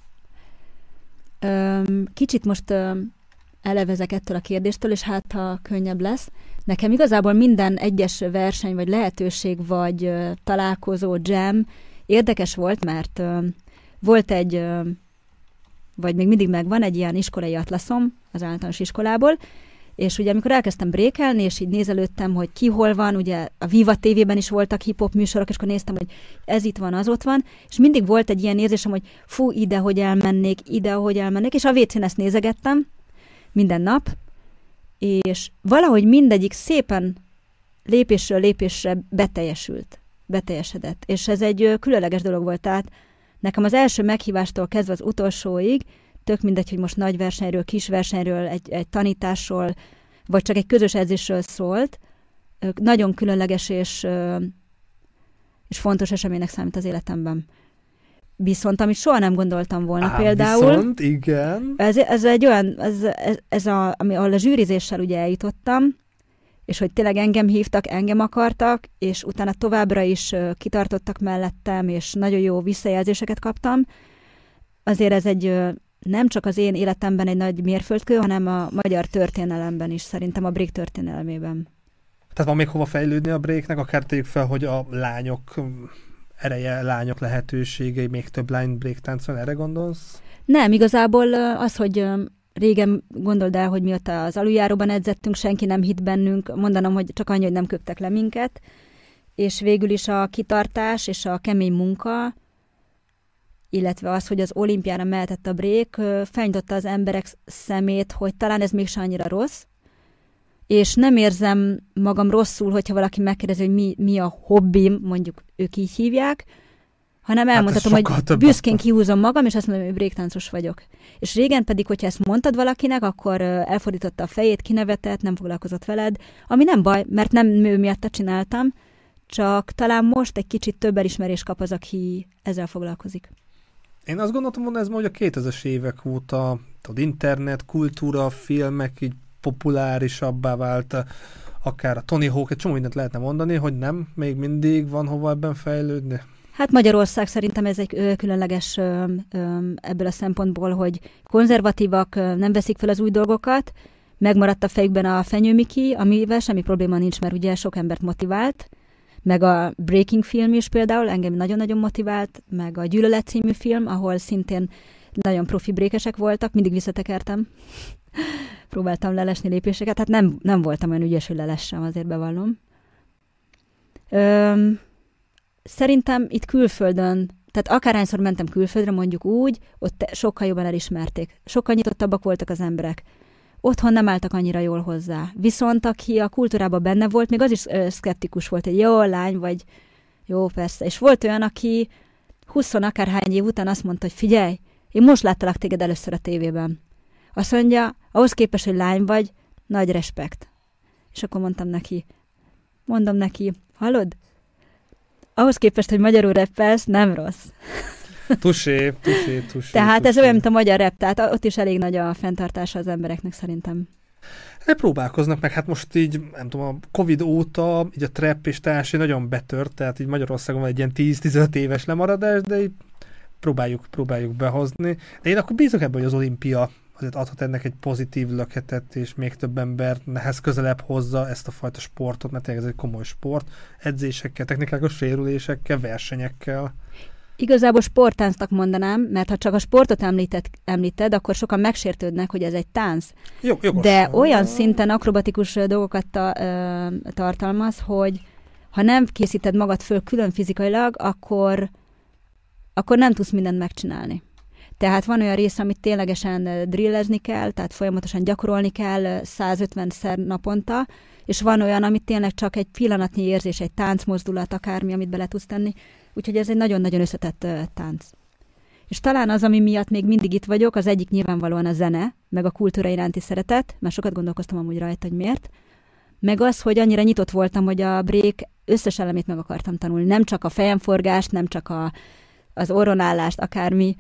Öm, kicsit most öm, elevezek ettől a kérdéstől, és hát ha könnyebb lesz. Nekem igazából minden egyes verseny, vagy lehetőség, vagy ö, találkozó, jam érdekes volt, mert ö, volt egy, ö, vagy még mindig megvan egy ilyen iskolai atlaszom az általános iskolából, és ugye amikor elkezdtem brékelni, és így nézelődtem, hogy ki hol van, ugye a Viva té vében is voltak hip-hop műsorok, és akkor néztem, hogy ez itt van, az ott van, és mindig volt egy ilyen érzésem, hogy fú, ide, hogy elmennék, ide, hogy elmennék, és a vécén ezt nézegettem minden nap, és valahogy mindegyik szépen lépésről lépésre beteljesült, beteljesedett. És ez egy különleges dolog volt, tehát nekem az első meghívástól kezdve az utolsóig, tök mindegy, hogy most nagy versenyről, kis versenyről, egy, egy tanításról, vagy csak egy közös edzésről szólt. Nagyon különleges és, és fontos eseménynek számít az életemben. Viszont, amit soha nem gondoltam volna Á, például. Viszont, igen. Ez, ez egy olyan, ez, ez, ez a, ami, ahol a zsűrizéssel ugye eljutottam, és hogy tényleg engem hívtak, engem akartak, és utána továbbra is kitartottak mellettem, és nagyon jó visszajelzéseket kaptam. Azért ez egy nem csak az én életemben egy nagy mérföldkő, hanem a magyar történelemben is, szerintem a break történelemében. Tehát van még hova fejlődni a breaknek, akár tegyük fel, hogy a lányok ereje, lányok lehetőségei, még több lány break táncol, erre gondolsz? Nem, igazából az, hogy régen gondold el, hogy mióta az aluljáróban edzettünk, senki nem hitt bennünk, mondanom, hogy csak annyi, hogy nem köptek le minket, és végül is a kitartás és a kemény munka, illetve az, hogy az olimpiára mehetett a break, felnyitotta az emberek szemét, hogy talán ez mégsem annyira rossz, és nem érzem magam rosszul, hogyha valaki megkérdezi, hogy mi, mi a hobbim, mondjuk ők így hívják, hanem elmondhatom, hát hogy büszkén kihúzom magam, és azt mondom, hogy breaktáncos vagyok. És régen pedig, hogyha ezt mondtad valakinek, akkor elfordította a fejét, kinevetett, nem foglalkozott veled, ami nem baj, mert nem ő miatt csináltam, csak talán most egy kicsit több elismerést kap az, aki ezzel foglalkozik. Én azt gondoltam volna, ez ma, hogy a kétezres évek óta az internet, kultúra, filmek így populárisabbá vált, akár a Tony Hawk, egy csomó mindent lehetne mondani, hogy nem, még mindig van hova ebben fejlődni. Hát Magyarország szerintem ez egy ö, különleges ö, ö, ebből a szempontból, hogy konzervatívak, ö, nem veszik fel az új dolgokat, megmaradt a fejükben a Fenyő-Miki, amivel semmi probléma nincs, mert ugye sok embert motivált, meg a Breaking film is például engem nagyon-nagyon motivált, meg a Gyűlölet című film, ahol szintén nagyon profi brékesek voltak, mindig visszatekertem. Próbáltam lelesni lépéseket, hát nem, nem voltam olyan ügyes, hogy lelessem, azért bevallom. Öm, szerintem itt külföldön, tehát akárhányszor mentem külföldre, mondjuk úgy, ott sokkal jobban elismerték. Sokkal nyitottabbak voltak az emberek. Otthon nem álltak annyira jól hozzá. Viszont aki a kultúrában benne volt, még az is ö, szkeptikus volt, hogy jó, lány vagy, jó, persze. És volt olyan, aki húsz akárhány év után azt mondta, hogy figyelj, én most láttalak téged először a tévében. Azt mondja, ahhoz képest, hogy lány vagy, nagy respekt. És akkor mondtam neki, mondom neki, hallod? Ahhoz képest, hogy magyarul rappelsz, nem rossz. Tusé, tusé, tusé. Tehát tusé. ez olyan, mint a magyar rap, tehát ott is elég nagy a fenntartása az embereknek szerintem. De próbálkoznak meg, hát most így, nem tudom, a Covid óta így a trap és társai nagyon betört, tehát így Magyarországon van egy ilyen tíz-tizenöt éves lemaradás, de így próbáljuk, próbáljuk behozni. De én akkor bízok ebben, hogy az olimpia azért adhat ennek egy pozitív löketet, és még több ember nehez közelebb hozza ezt a fajta sportot, mert tényleg ez egy komoly sport, edzésekkel, technikákos sérülésekkel, versenyekkel. Igazából sporttáncnak mondanám, mert ha csak a sportot említed, említed, akkor sokan megsértődnek, hogy ez egy tánc. Jó, jogos. De olyan szinten akrobatikus dolgokat ta, ö, tartalmaz, hogy ha nem készíted magad föl külön fizikailag, akkor, akkor nem tudsz mindent megcsinálni. Tehát van olyan rész, amit ténylegesen drillezni kell, tehát folyamatosan gyakorolni kell százötvenszer naponta, és van olyan, amit tényleg csak egy pillanatnyi érzés, egy táncmozdulat, akármi, amit bele tudsz tenni. Úgyhogy ez egy nagyon-nagyon összetett uh, tánc. És talán az, ami miatt még mindig itt vagyok, az egyik nyilvánvalóan a zene, meg a kultúra iránti szeretet, mert sokat gondolkoztam amúgy rajta, hogy miért. Meg az, hogy annyira nyitott voltam, hogy a break összes elemét meg akartam tanulni. Nem csak a fejemforgást, nem csak a, az orronállást, akármi.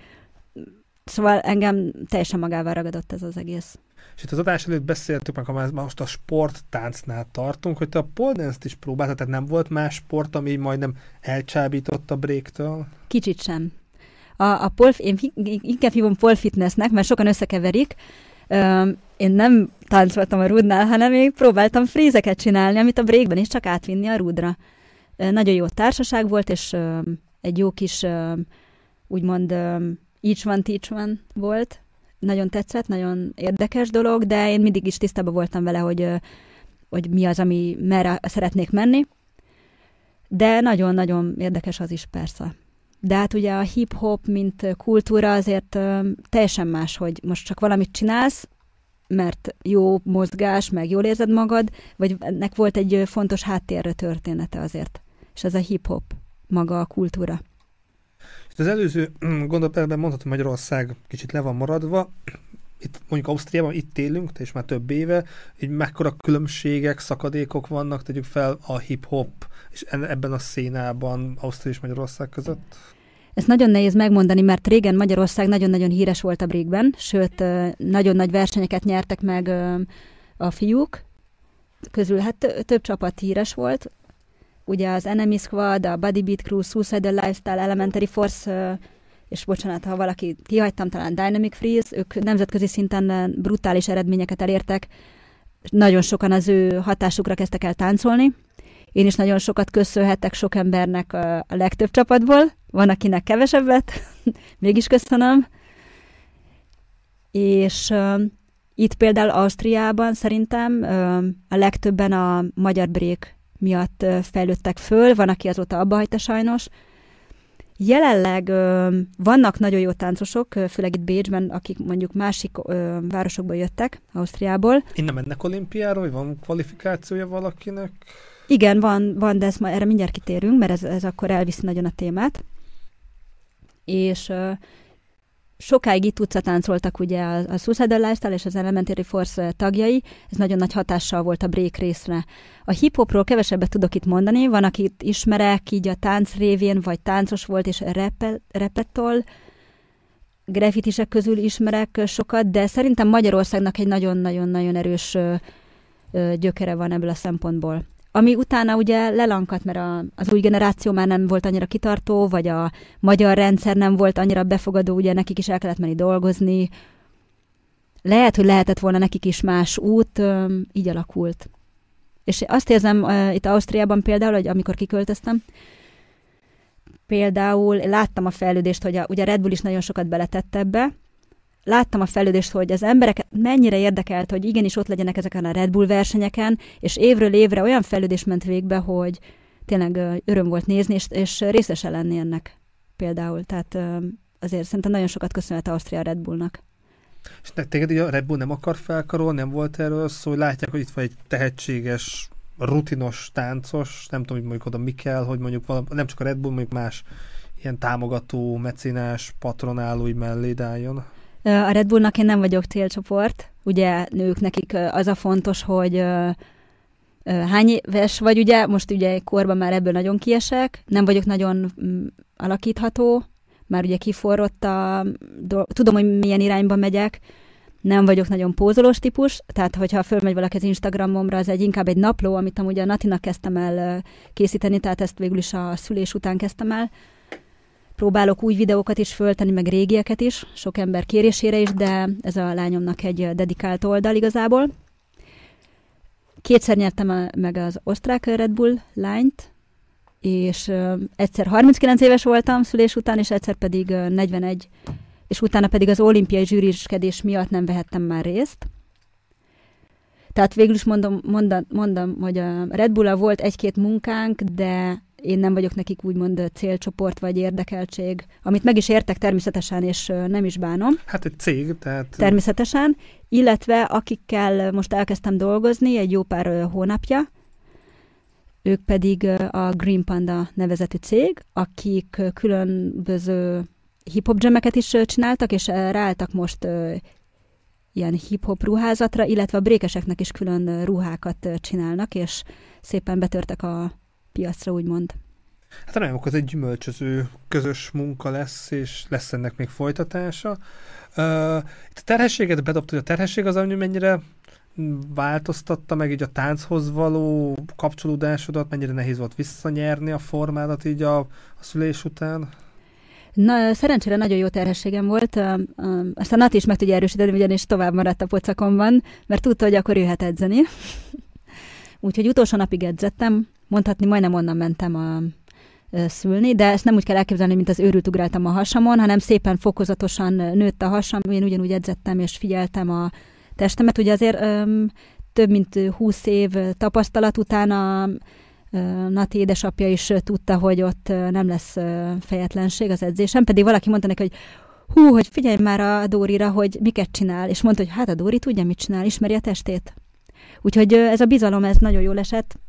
Szóval engem teljesen magával ragadott ez az egész. És itt az adás előtt beszéltük, meg ha már most a sporttáncnál tartunk, hogy te a pole dance-t is próbáltad, tehát nem volt más sport, ami majdnem elcsábított a breaktől? Kicsit sem. A, a pole, én inkább hívom pole fitnessnek, mert sokan összekeverik. Üm, én nem táncoltam a rúdnál, hanem még próbáltam frízeket csinálni, amit a breakben is csak átvinni a rúdra. Üm, nagyon jó társaság volt, és üm, egy jó kis, üm, úgymond üm, each one teach one volt. Nagyon tetszett, nagyon érdekes dolog, de én mindig is tisztában voltam vele, hogy, hogy mi az, ami merre szeretnék menni. De nagyon-nagyon érdekes az is persze. De hát ugye a hip-hop, mint kultúra azért ö, teljesen más, hogy most csak valamit csinálsz, mert jó mozgás, meg jól érzed magad, vagy ennek volt egy fontos háttérre története azért. És ez a hip-hop, maga a kultúra. Az előző gondolatban mondhatom, Magyarország kicsit le van maradva. Itt mondjuk Ausztriában itt élünk, és már több éve, így mekkora különbségek, szakadékok vannak, tegyük fel a hip-hop, és ebben a szénában Ausztria és Magyarország között? Ezt nagyon nehéz megmondani, mert régen Magyarország nagyon-nagyon híres volt a breakben, sőt, nagyon nagy versenyeket nyertek meg a fiúk közül, hát több csapat híres volt. Ugye az Enemy Squad, a Body Beat Crew, Suicidal Lifestyle, Elementary Force, és bocsánat, ha valaki kihagytam, talán Dynamic Freeze, ők nemzetközi szinten brutális eredményeket elértek, nagyon sokan az ő hatásukra kezdtek el táncolni. Én is nagyon sokat köszönhetek sok embernek a legtöbb csapatból, van akinek kevesebbet, mégis köszönöm. És uh, itt például Ausztriában szerintem uh, a legtöbben a magyar break miatt fejlődtek föl, van, aki azóta abba hagyta sajnos. Jelenleg ö, vannak nagyon jó táncosok, főleg itt Bécsben, akik mondjuk másik ö, városokból jöttek, Ausztriából. Innen mennek olimpiára, vagy van kvalifikációja valakinek? Igen, van, van de ezt ma, erre mindjárt kitérünk, mert ez, ez akkor elviszi nagyon a témát. És ö, sokáig itt utcatáncoltak ugye a, a Suicidal Lifestyle és az Elementary Force tagjai, ez nagyon nagy hatással volt a break részre. A hip-hopról kevesebbet tudok itt mondani, van, akit ismerek így a tánc révén, vagy táncos volt és repettol, graffitisek közül ismerek sokat, de szerintem Magyarországnak egy nagyon-nagyon-nagyon erős ö, ö, gyökere van ebből a szempontból. Ami utána ugye lelankadt, mert a, az új generáció már nem volt annyira kitartó, vagy a magyar rendszer nem volt annyira befogadó, ugye nekik is el kellett menni dolgozni. Lehet, hogy lehetett volna nekik is más út, így alakult. És azt érzem itt Ausztriában például, hogy amikor kiköltöztem, például láttam a fejlődést, hogy a, ugye a Red Bull is nagyon sokat beletett ebbe, láttam a fejlődést, hogy az embereket mennyire érdekelt, hogy igenis ott legyenek ezeken a Red Bull versenyeken, és évről évre olyan fejlődés ment végbe, hogy tényleg öröm volt nézni, és, és részese lenni ennek például. Tehát azért szerintem nagyon sokat köszönhet Ausztria a Red Bullnak. És téged így a Red Bull nem akar felkarolni, nem volt erről szó, hogy látják, hogy itt van egy tehetséges, rutinos táncos, nem tudom, hogy mondjuk oda mi kell, hogy mondjuk valami, nem csak a Red Bull, mondjuk más ilyen támogató, mecinás, patronálói mellé álljon. A Red Bullnak én nem vagyok célcsoport, ugye nők, nekik az a fontos, hogy hány éves vagy, ugye most ugye korban már ebből nagyon kiesek, nem vagyok nagyon alakítható, már ugye kiforrott a, tudom, hogy milyen irányba megyek, nem vagyok nagyon pózolós típus, tehát hogyha fölmegy valaki az Instagramomra, az egy inkább egy napló, amit amúgy a Natinak kezdtem el készíteni, tehát ezt végül is a szülés után kezdtem el. Próbálok új videókat is föltenni, meg régieket is, sok ember kérésére is, de ez a lányomnak egy dedikált oldal igazából. Kétszer nyertem a, meg az osztrák Red Bull lányt, és uh, egyszer harminckilenc éves voltam szülés után, és egyszer pedig uh, negyvenegy, és utána pedig az olimpiai zsűriskedés miatt nem vehettem már részt. Tehát végül is mondom, mondom, mondom hogy a Red Bull-a volt egy-két munkánk, de én nem vagyok nekik úgymond célcsoport vagy érdekeltség, amit meg is értek természetesen, és nem is bánom. Hát egy cég, tehát... Természetesen, illetve akikkel most elkezdtem dolgozni egy jó pár hónapja, ők pedig a Green Panda nevezetű cég, akik különböző hip-hop jameket is csináltak, és ráálltak most ilyen hip-hop ruházatra, illetve a brékeseknek is külön ruhákat csinálnak, és szépen betörtek a piacra, úgymond. Hát remélem, akkor ez egy gyümölcsöző közös munka lesz, és lesz ennek még folytatása. Uh, itt a terhességet bedobta, hogy a terhesség az, ami mennyire változtatta meg így a tánchoz való kapcsolódásodat, mennyire nehéz volt visszanyerni a formádat így a, a szülés után? Na, szerencsére nagyon jó terhességem volt. Azt a Nati is meg tudja erősíteni, ugyanis tovább maradt a pocakomban, mert tudta, hogy akkor jöhet edzeni. Úgyhogy utolsó napig edzettem, mondhatni majdnem onnan mentem a szülni, de ezt nem úgy kell elképzelni, mint az őrült ugráltam a hasamon, hanem szépen fokozatosan nőtt a hasam, én ugyanúgy edzettem és figyeltem a testemet. Ugye azért öm, több mint húsz év tapasztalat után a Nati édesapja is tudta, hogy ott nem lesz fejetlenség az edzésem, pedig valaki mondta neki, hogy hú, hogy figyelj már a Dórira, hogy miket csinál, és mondta, hogy hát a Dóri tudja, mit csinál, ismeri a testét. Úgyhogy ez a bizalom, ez nagyon jól esett,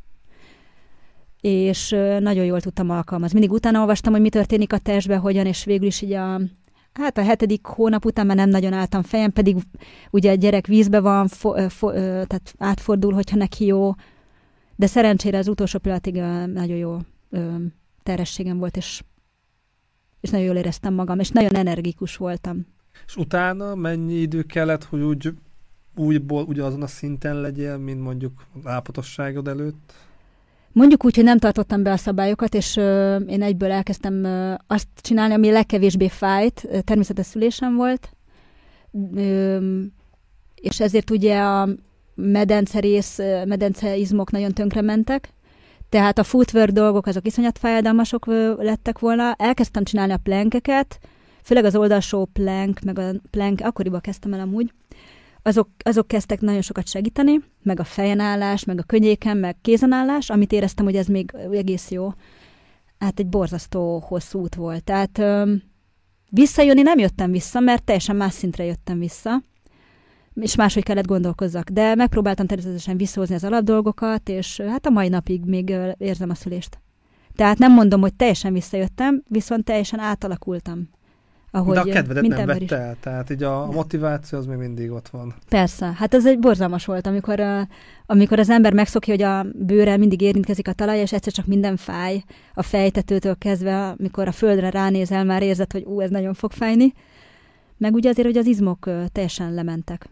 és nagyon jól tudtam alkalmazni. Mindig utána olvastam, hogy mi történik a testben, hogyan, és végül is így a, hát a hetedik hónap után már nem nagyon álltam fejem, pedig ugye a gyerek vízbe van, fo, fo, tehát átfordul, hogyha neki jó, de szerencsére az utolsó pillanatig nagyon jó terhességem volt, és, és nagyon jól éreztem magam, és nagyon energikus voltam. És utána mennyi idő kellett, hogy úgy újból ugyanazon a szinten legyél, mint mondjuk állapotosságod előtt? Mondjuk úgy, hogy nem tartottam be a szabályokat, és ö, én egyből elkezdtem ö, azt csinálni, ami legkevésbé fájt. Természetes szülésem volt, ö, és ezért ugye a medencerész, medenceizmok nagyon tönkrementek, tehát a footwork dolgok azok iszonyat fájdalmasok lettek volna. Elkezdtem csinálni a plankeket, főleg az oldalsó plank, meg a plank, akkoriban kezdtem el amúgy, azok, azok kezdtek nagyon sokat segíteni, meg a fejenállás, meg a könnyéken, meg kézenállás, amit éreztem, hogy ez még egész jó. Hát egy borzasztó hosszú út volt. Tehát öm, visszajönni nem jöttem vissza, mert teljesen más szintre jöttem vissza, és máshogy kellett gondolkozzak. De megpróbáltam természetesen visszahozni az alapdolgokat, és hát a mai napig még érzem a szülést. Tehát nem mondom, hogy teljesen visszajöttem, viszont teljesen átalakultam. Ahogy de a kedvedet nem vette is. el, tehát így a motiváció az még mindig ott van. Persze, hát ez egy borzalmas volt, amikor, uh, amikor az ember megszokja, hogy a bőrrel mindig érintkezik a talaj, és egyszer csak minden fáj, a fejtetőtől kezdve, amikor a földre ránézel, már érzed, hogy ú, ez nagyon fog fájni. Meg ugye azért, hogy az izmok uh, teljesen lementek.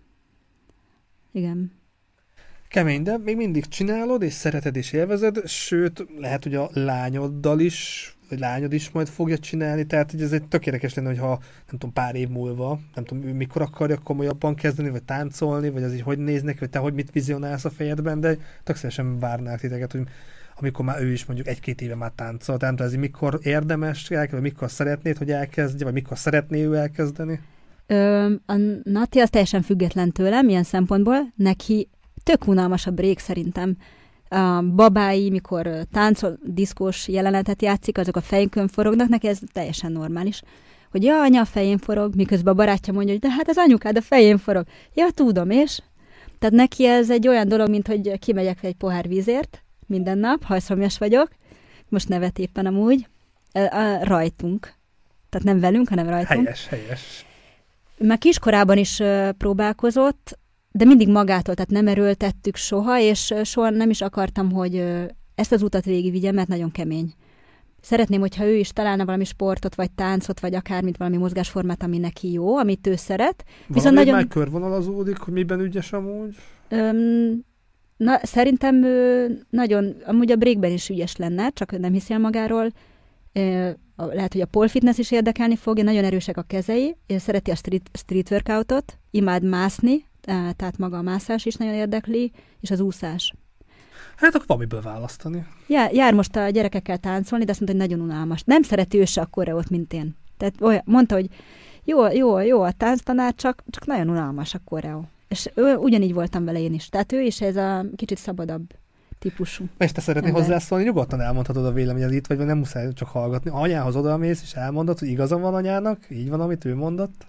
Igen. Kemény, de még mindig csinálod, és szereted, és élvezed, sőt, lehet, hogy a lányoddal is, vagy lányod is majd fogja csinálni, tehát hogy ez egy tök érdekes lenne, hogyha nem tudom, pár év múlva, nem tudom, ő mikor akarja komolyabban kezdeni, vagy táncolni, vagy az így hogy néznek, vagy te hogy mit vizionálsz a fejedben, de tök szívesen várnák titeket, hogy amikor már ő is mondjuk egy-két éve már táncol, tehát ez mikor érdemes, vagy mikor szeretnéd, hogy elkezdje, vagy mikor szeretné ő elkezdeni? Ö, a Nati az teljesen független tőlem, ilyen szempontból, neki tök unalmas a break szerintem. A babái, mikor táncol, diszkós jelenetet játszik, azok a fejünkön forognak, neki ez teljesen normális. Hogy ja, anya a fején forog, miközben a barátja mondja, hogy de hát az anyukád a fején forog. Ja, tudom, és? Tehát neki ez egy olyan dolog, mint hogy kimegyek egy pohár vízért minden nap, hajszomjas vagyok, most nevet éppen amúgy, rajtunk. Tehát nem velünk, hanem rajtunk. Helyes, helyes. Már kiskorában is próbálkozott, de mindig magától, tehát nem erőltettük soha, és soha nem is akartam, hogy ezt az utat végigvigyem, mert nagyon kemény. Szeretném, hogyha ő is találna valami sportot, vagy táncot, vagy akármit, valami mozgásformát, ami neki jó, amit ő szeret. Viszont nagyon... már körvonalazódik, hogy miben ügyes amúgy? Öm, na, szerintem ő nagyon, amúgy a breakben is ügyes lenne, csak nem hiszi el magáról. Ö, lehet, hogy a pole fitness is érdekelni fogja, nagyon erősek a kezei, szereti a street, street workoutot, imád mászni, tehát maga a mászás is nagyon érdekli, és az úszás. Hát akkor van miből választani. Jár, jár most a gyerekekkel táncolni, de azt mondta, hogy nagyon unalmas. Nem szereti ő se a koreót, mint én. Tehát olyan, mondta, hogy jó, jó, jó a tánctanár, csak, csak nagyon unalmas a koreó. És ő, ugyanígy voltam vele én is. Tehát ő is ez a kicsit szabadabb típusú. És te szeretnél hozzászólni, nyugodtan elmondhatod a véleményed itt, vagy nem muszáj csak hallgatni. Anyához odamész, és elmondod, hogy igaza van anyának, így van, amit ő mondott.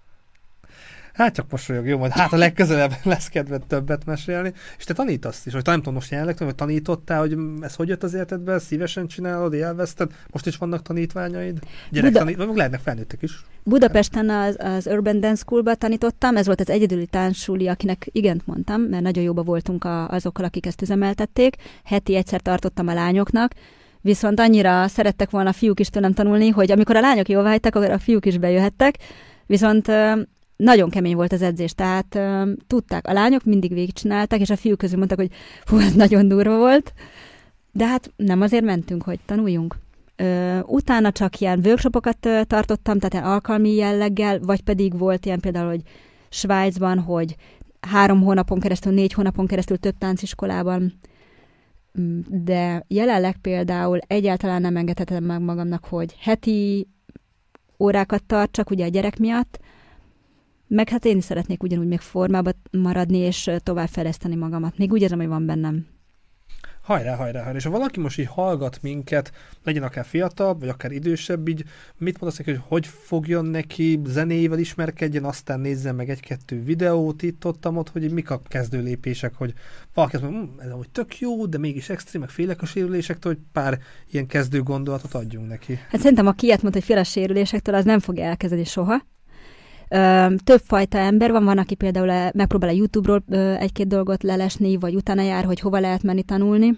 Hát csak mosolyog, jó, majd hát a legközelebb lesz kedved többet mesélni. És te tanítasz is, vagy nem tudom, most jelenleg, vagy tanítottál, hogy ez hogy jött az életedbe, szívesen csinálod, élvezted, most is vannak tanítványaid? Gyerek Buda... tanít, vagy lehetnek felnőttek is. Budapesten az, az Urban Dance Schoolba tanítottam, ez volt az egyedüli táncsúli, akinek igent mondtam, mert nagyon jóba voltunk a, azokkal, akik ezt üzemeltették. Heti egyszer tartottam a lányoknak, viszont annyira szerettek volna a fiúk is tőlem tanulni, hogy amikor a lányok jóváhagytak, akkor a fiúk is bejöhettek, viszont nagyon kemény volt az edzés, tehát uh, tudták, a lányok mindig végigcsinálták, és a fiúk közül mondtak, hogy hú, ez nagyon durva volt, de hát nem azért mentünk, hogy tanuljunk. Uh, utána csak ilyen workshopokat uh, tartottam, tehát alkalmi jelleggel, vagy pedig volt ilyen például, hogy Svájcban, hogy három hónapon keresztül, négy hónapon keresztül több tánciskolában, de jelenleg például egyáltalán nem engedhetem meg magamnak, hogy heti órákat tartsak, ugye a gyerek miatt, meg hát én is szeretnék ugyanúgy még formában maradni, és továbbfejleszteni magamat. Még úgy érzem, hogy van bennem. Hajrá, hajrá, hajrá. És ha valaki most így hallgat minket, legyen akár fiatal, vagy akár idősebb, így mit mondasz neki, hogy hogy fogjon neki zenével ismerkedjen, aztán nézzen meg egy-kettő videót itt, ott, ott, hogy mik a kezdő lépések, hogy valaki azt mondja, hm, ez amúgy tök jó, de mégis extrém, meg félek a sérülésektől, hogy pár ilyen kezdő gondolatot adjunk neki. Hát szerintem, aki ilyet mond, hogy fél a sérülésektől, az nem fogja elkezdeni soha. Ö, többfajta ember van, van, aki például megpróbál a YouTube-ról ö, egy-két dolgot lelesni, vagy utána jár, hogy hova lehet menni tanulni.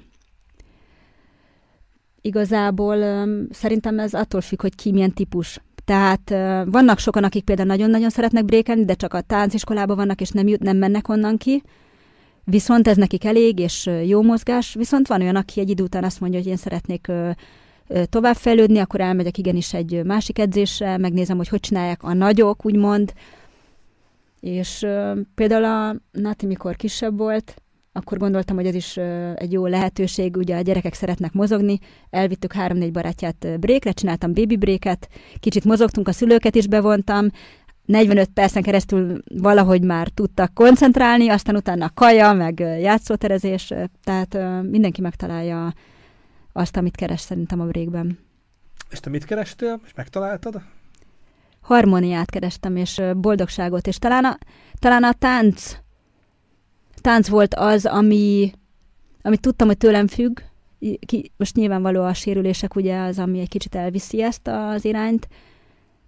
Igazából ö, szerintem ez attól függ, hogy ki milyen típus. Tehát ö, vannak sokan, akik például nagyon-nagyon szeretnek brékelni, de csak a tánciskolában vannak, és nem, jut, nem mennek onnan ki. Viszont ez nekik elég, és jó mozgás. Viszont van olyan, aki egy idő után azt mondja, hogy én szeretnék ö, továbbfejlődni, akkor elmegyek igenis egy másik edzésre, megnézem, hogy hogy csinálják a nagyok, úgymond. És uh, például a Nati, mikor kisebb volt, akkor gondoltam, hogy ez is uh, egy jó lehetőség, ugye a gyerekek szeretnek mozogni, elvittük három-négy barátját breakre, csináltam baby breaket, kicsit mozogtunk, a szülőket is bevontam, negyvenöt percen keresztül valahogy már tudtak koncentrálni, aztán utána kaja, meg játszóterezés, tehát uh, mindenki megtalálja azt, amit keres szerintem a breakben. És te mit kerestél, és megtaláltad? Harmóniát kerestem, és boldogságot, és talán a, talán a tánc, tánc volt az, ami, amit tudtam, hogy tőlem függ. Ki, most nyilvánvaló a sérülések, ugye az, ami egy kicsit elviszi ezt az irányt,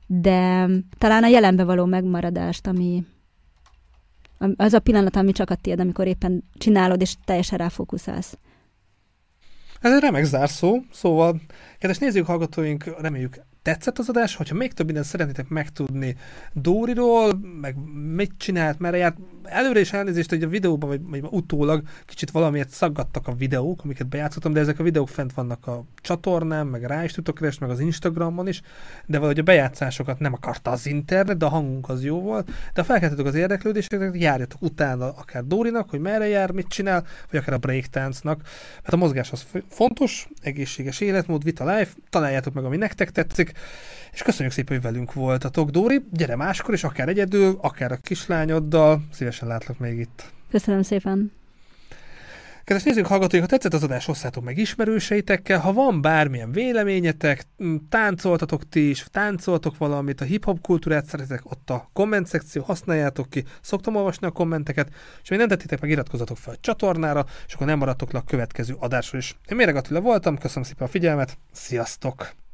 de talán a jelenbe való megmaradást, ami az a pillanat, ami csak a tiéd, amikor éppen csinálod, és teljesen ráfókuszálsz. Ez egy remek zárszó, szóval kedves nézők, hallgatóink, reméljük tetszett az adás, hogyha még több mindent szeretnétek megtudni Dóriról, meg mit csinált, merre járt, előre is elnézést, hogy a videóban, vagy, vagy utólag kicsit valamiért szaggattak a videók, amiket bejátszottam, de ezek a videók fent vannak a csatornán, meg rá is tudok keresni, meg az Instagramon is, de valahogy a bejátszásokat nem akarta az internet, de a hangunk az jó volt, de ha felkeltetek az érdeklődéseket, járjatok utána akár Dórinak, hogy merre jár, mit csinál, vagy akár a breakdance-nak, mert a mozgás az fontos, egészséges életmód, Vita Life, találjátok meg, ami nektek tetszik, és köszönjük szépen, hogy velünk voltatok, Dóri, gyere máskor, és akár egyedül, akár a kislányoddal, szívesen látlak még itt. Köszönöm szépen. Kedves nézők, hallgatóink, ha tetszett az adás, osszátok meg ismerőseitekkel, ha van bármilyen véleményetek, táncoltatok ti is, táncoltok valamit, a hip-hop kultúrát szeretek, ott a komment szekció, használjátok ki, szoktam olvasni a kommenteket, és ha nem tettétek meg, iratkozzatok fel a csatornára, és akkor nem maradtok le a következő adásról is. Én Méreg Attila voltam, köszönöm szépen a figyelmet, sziasztok!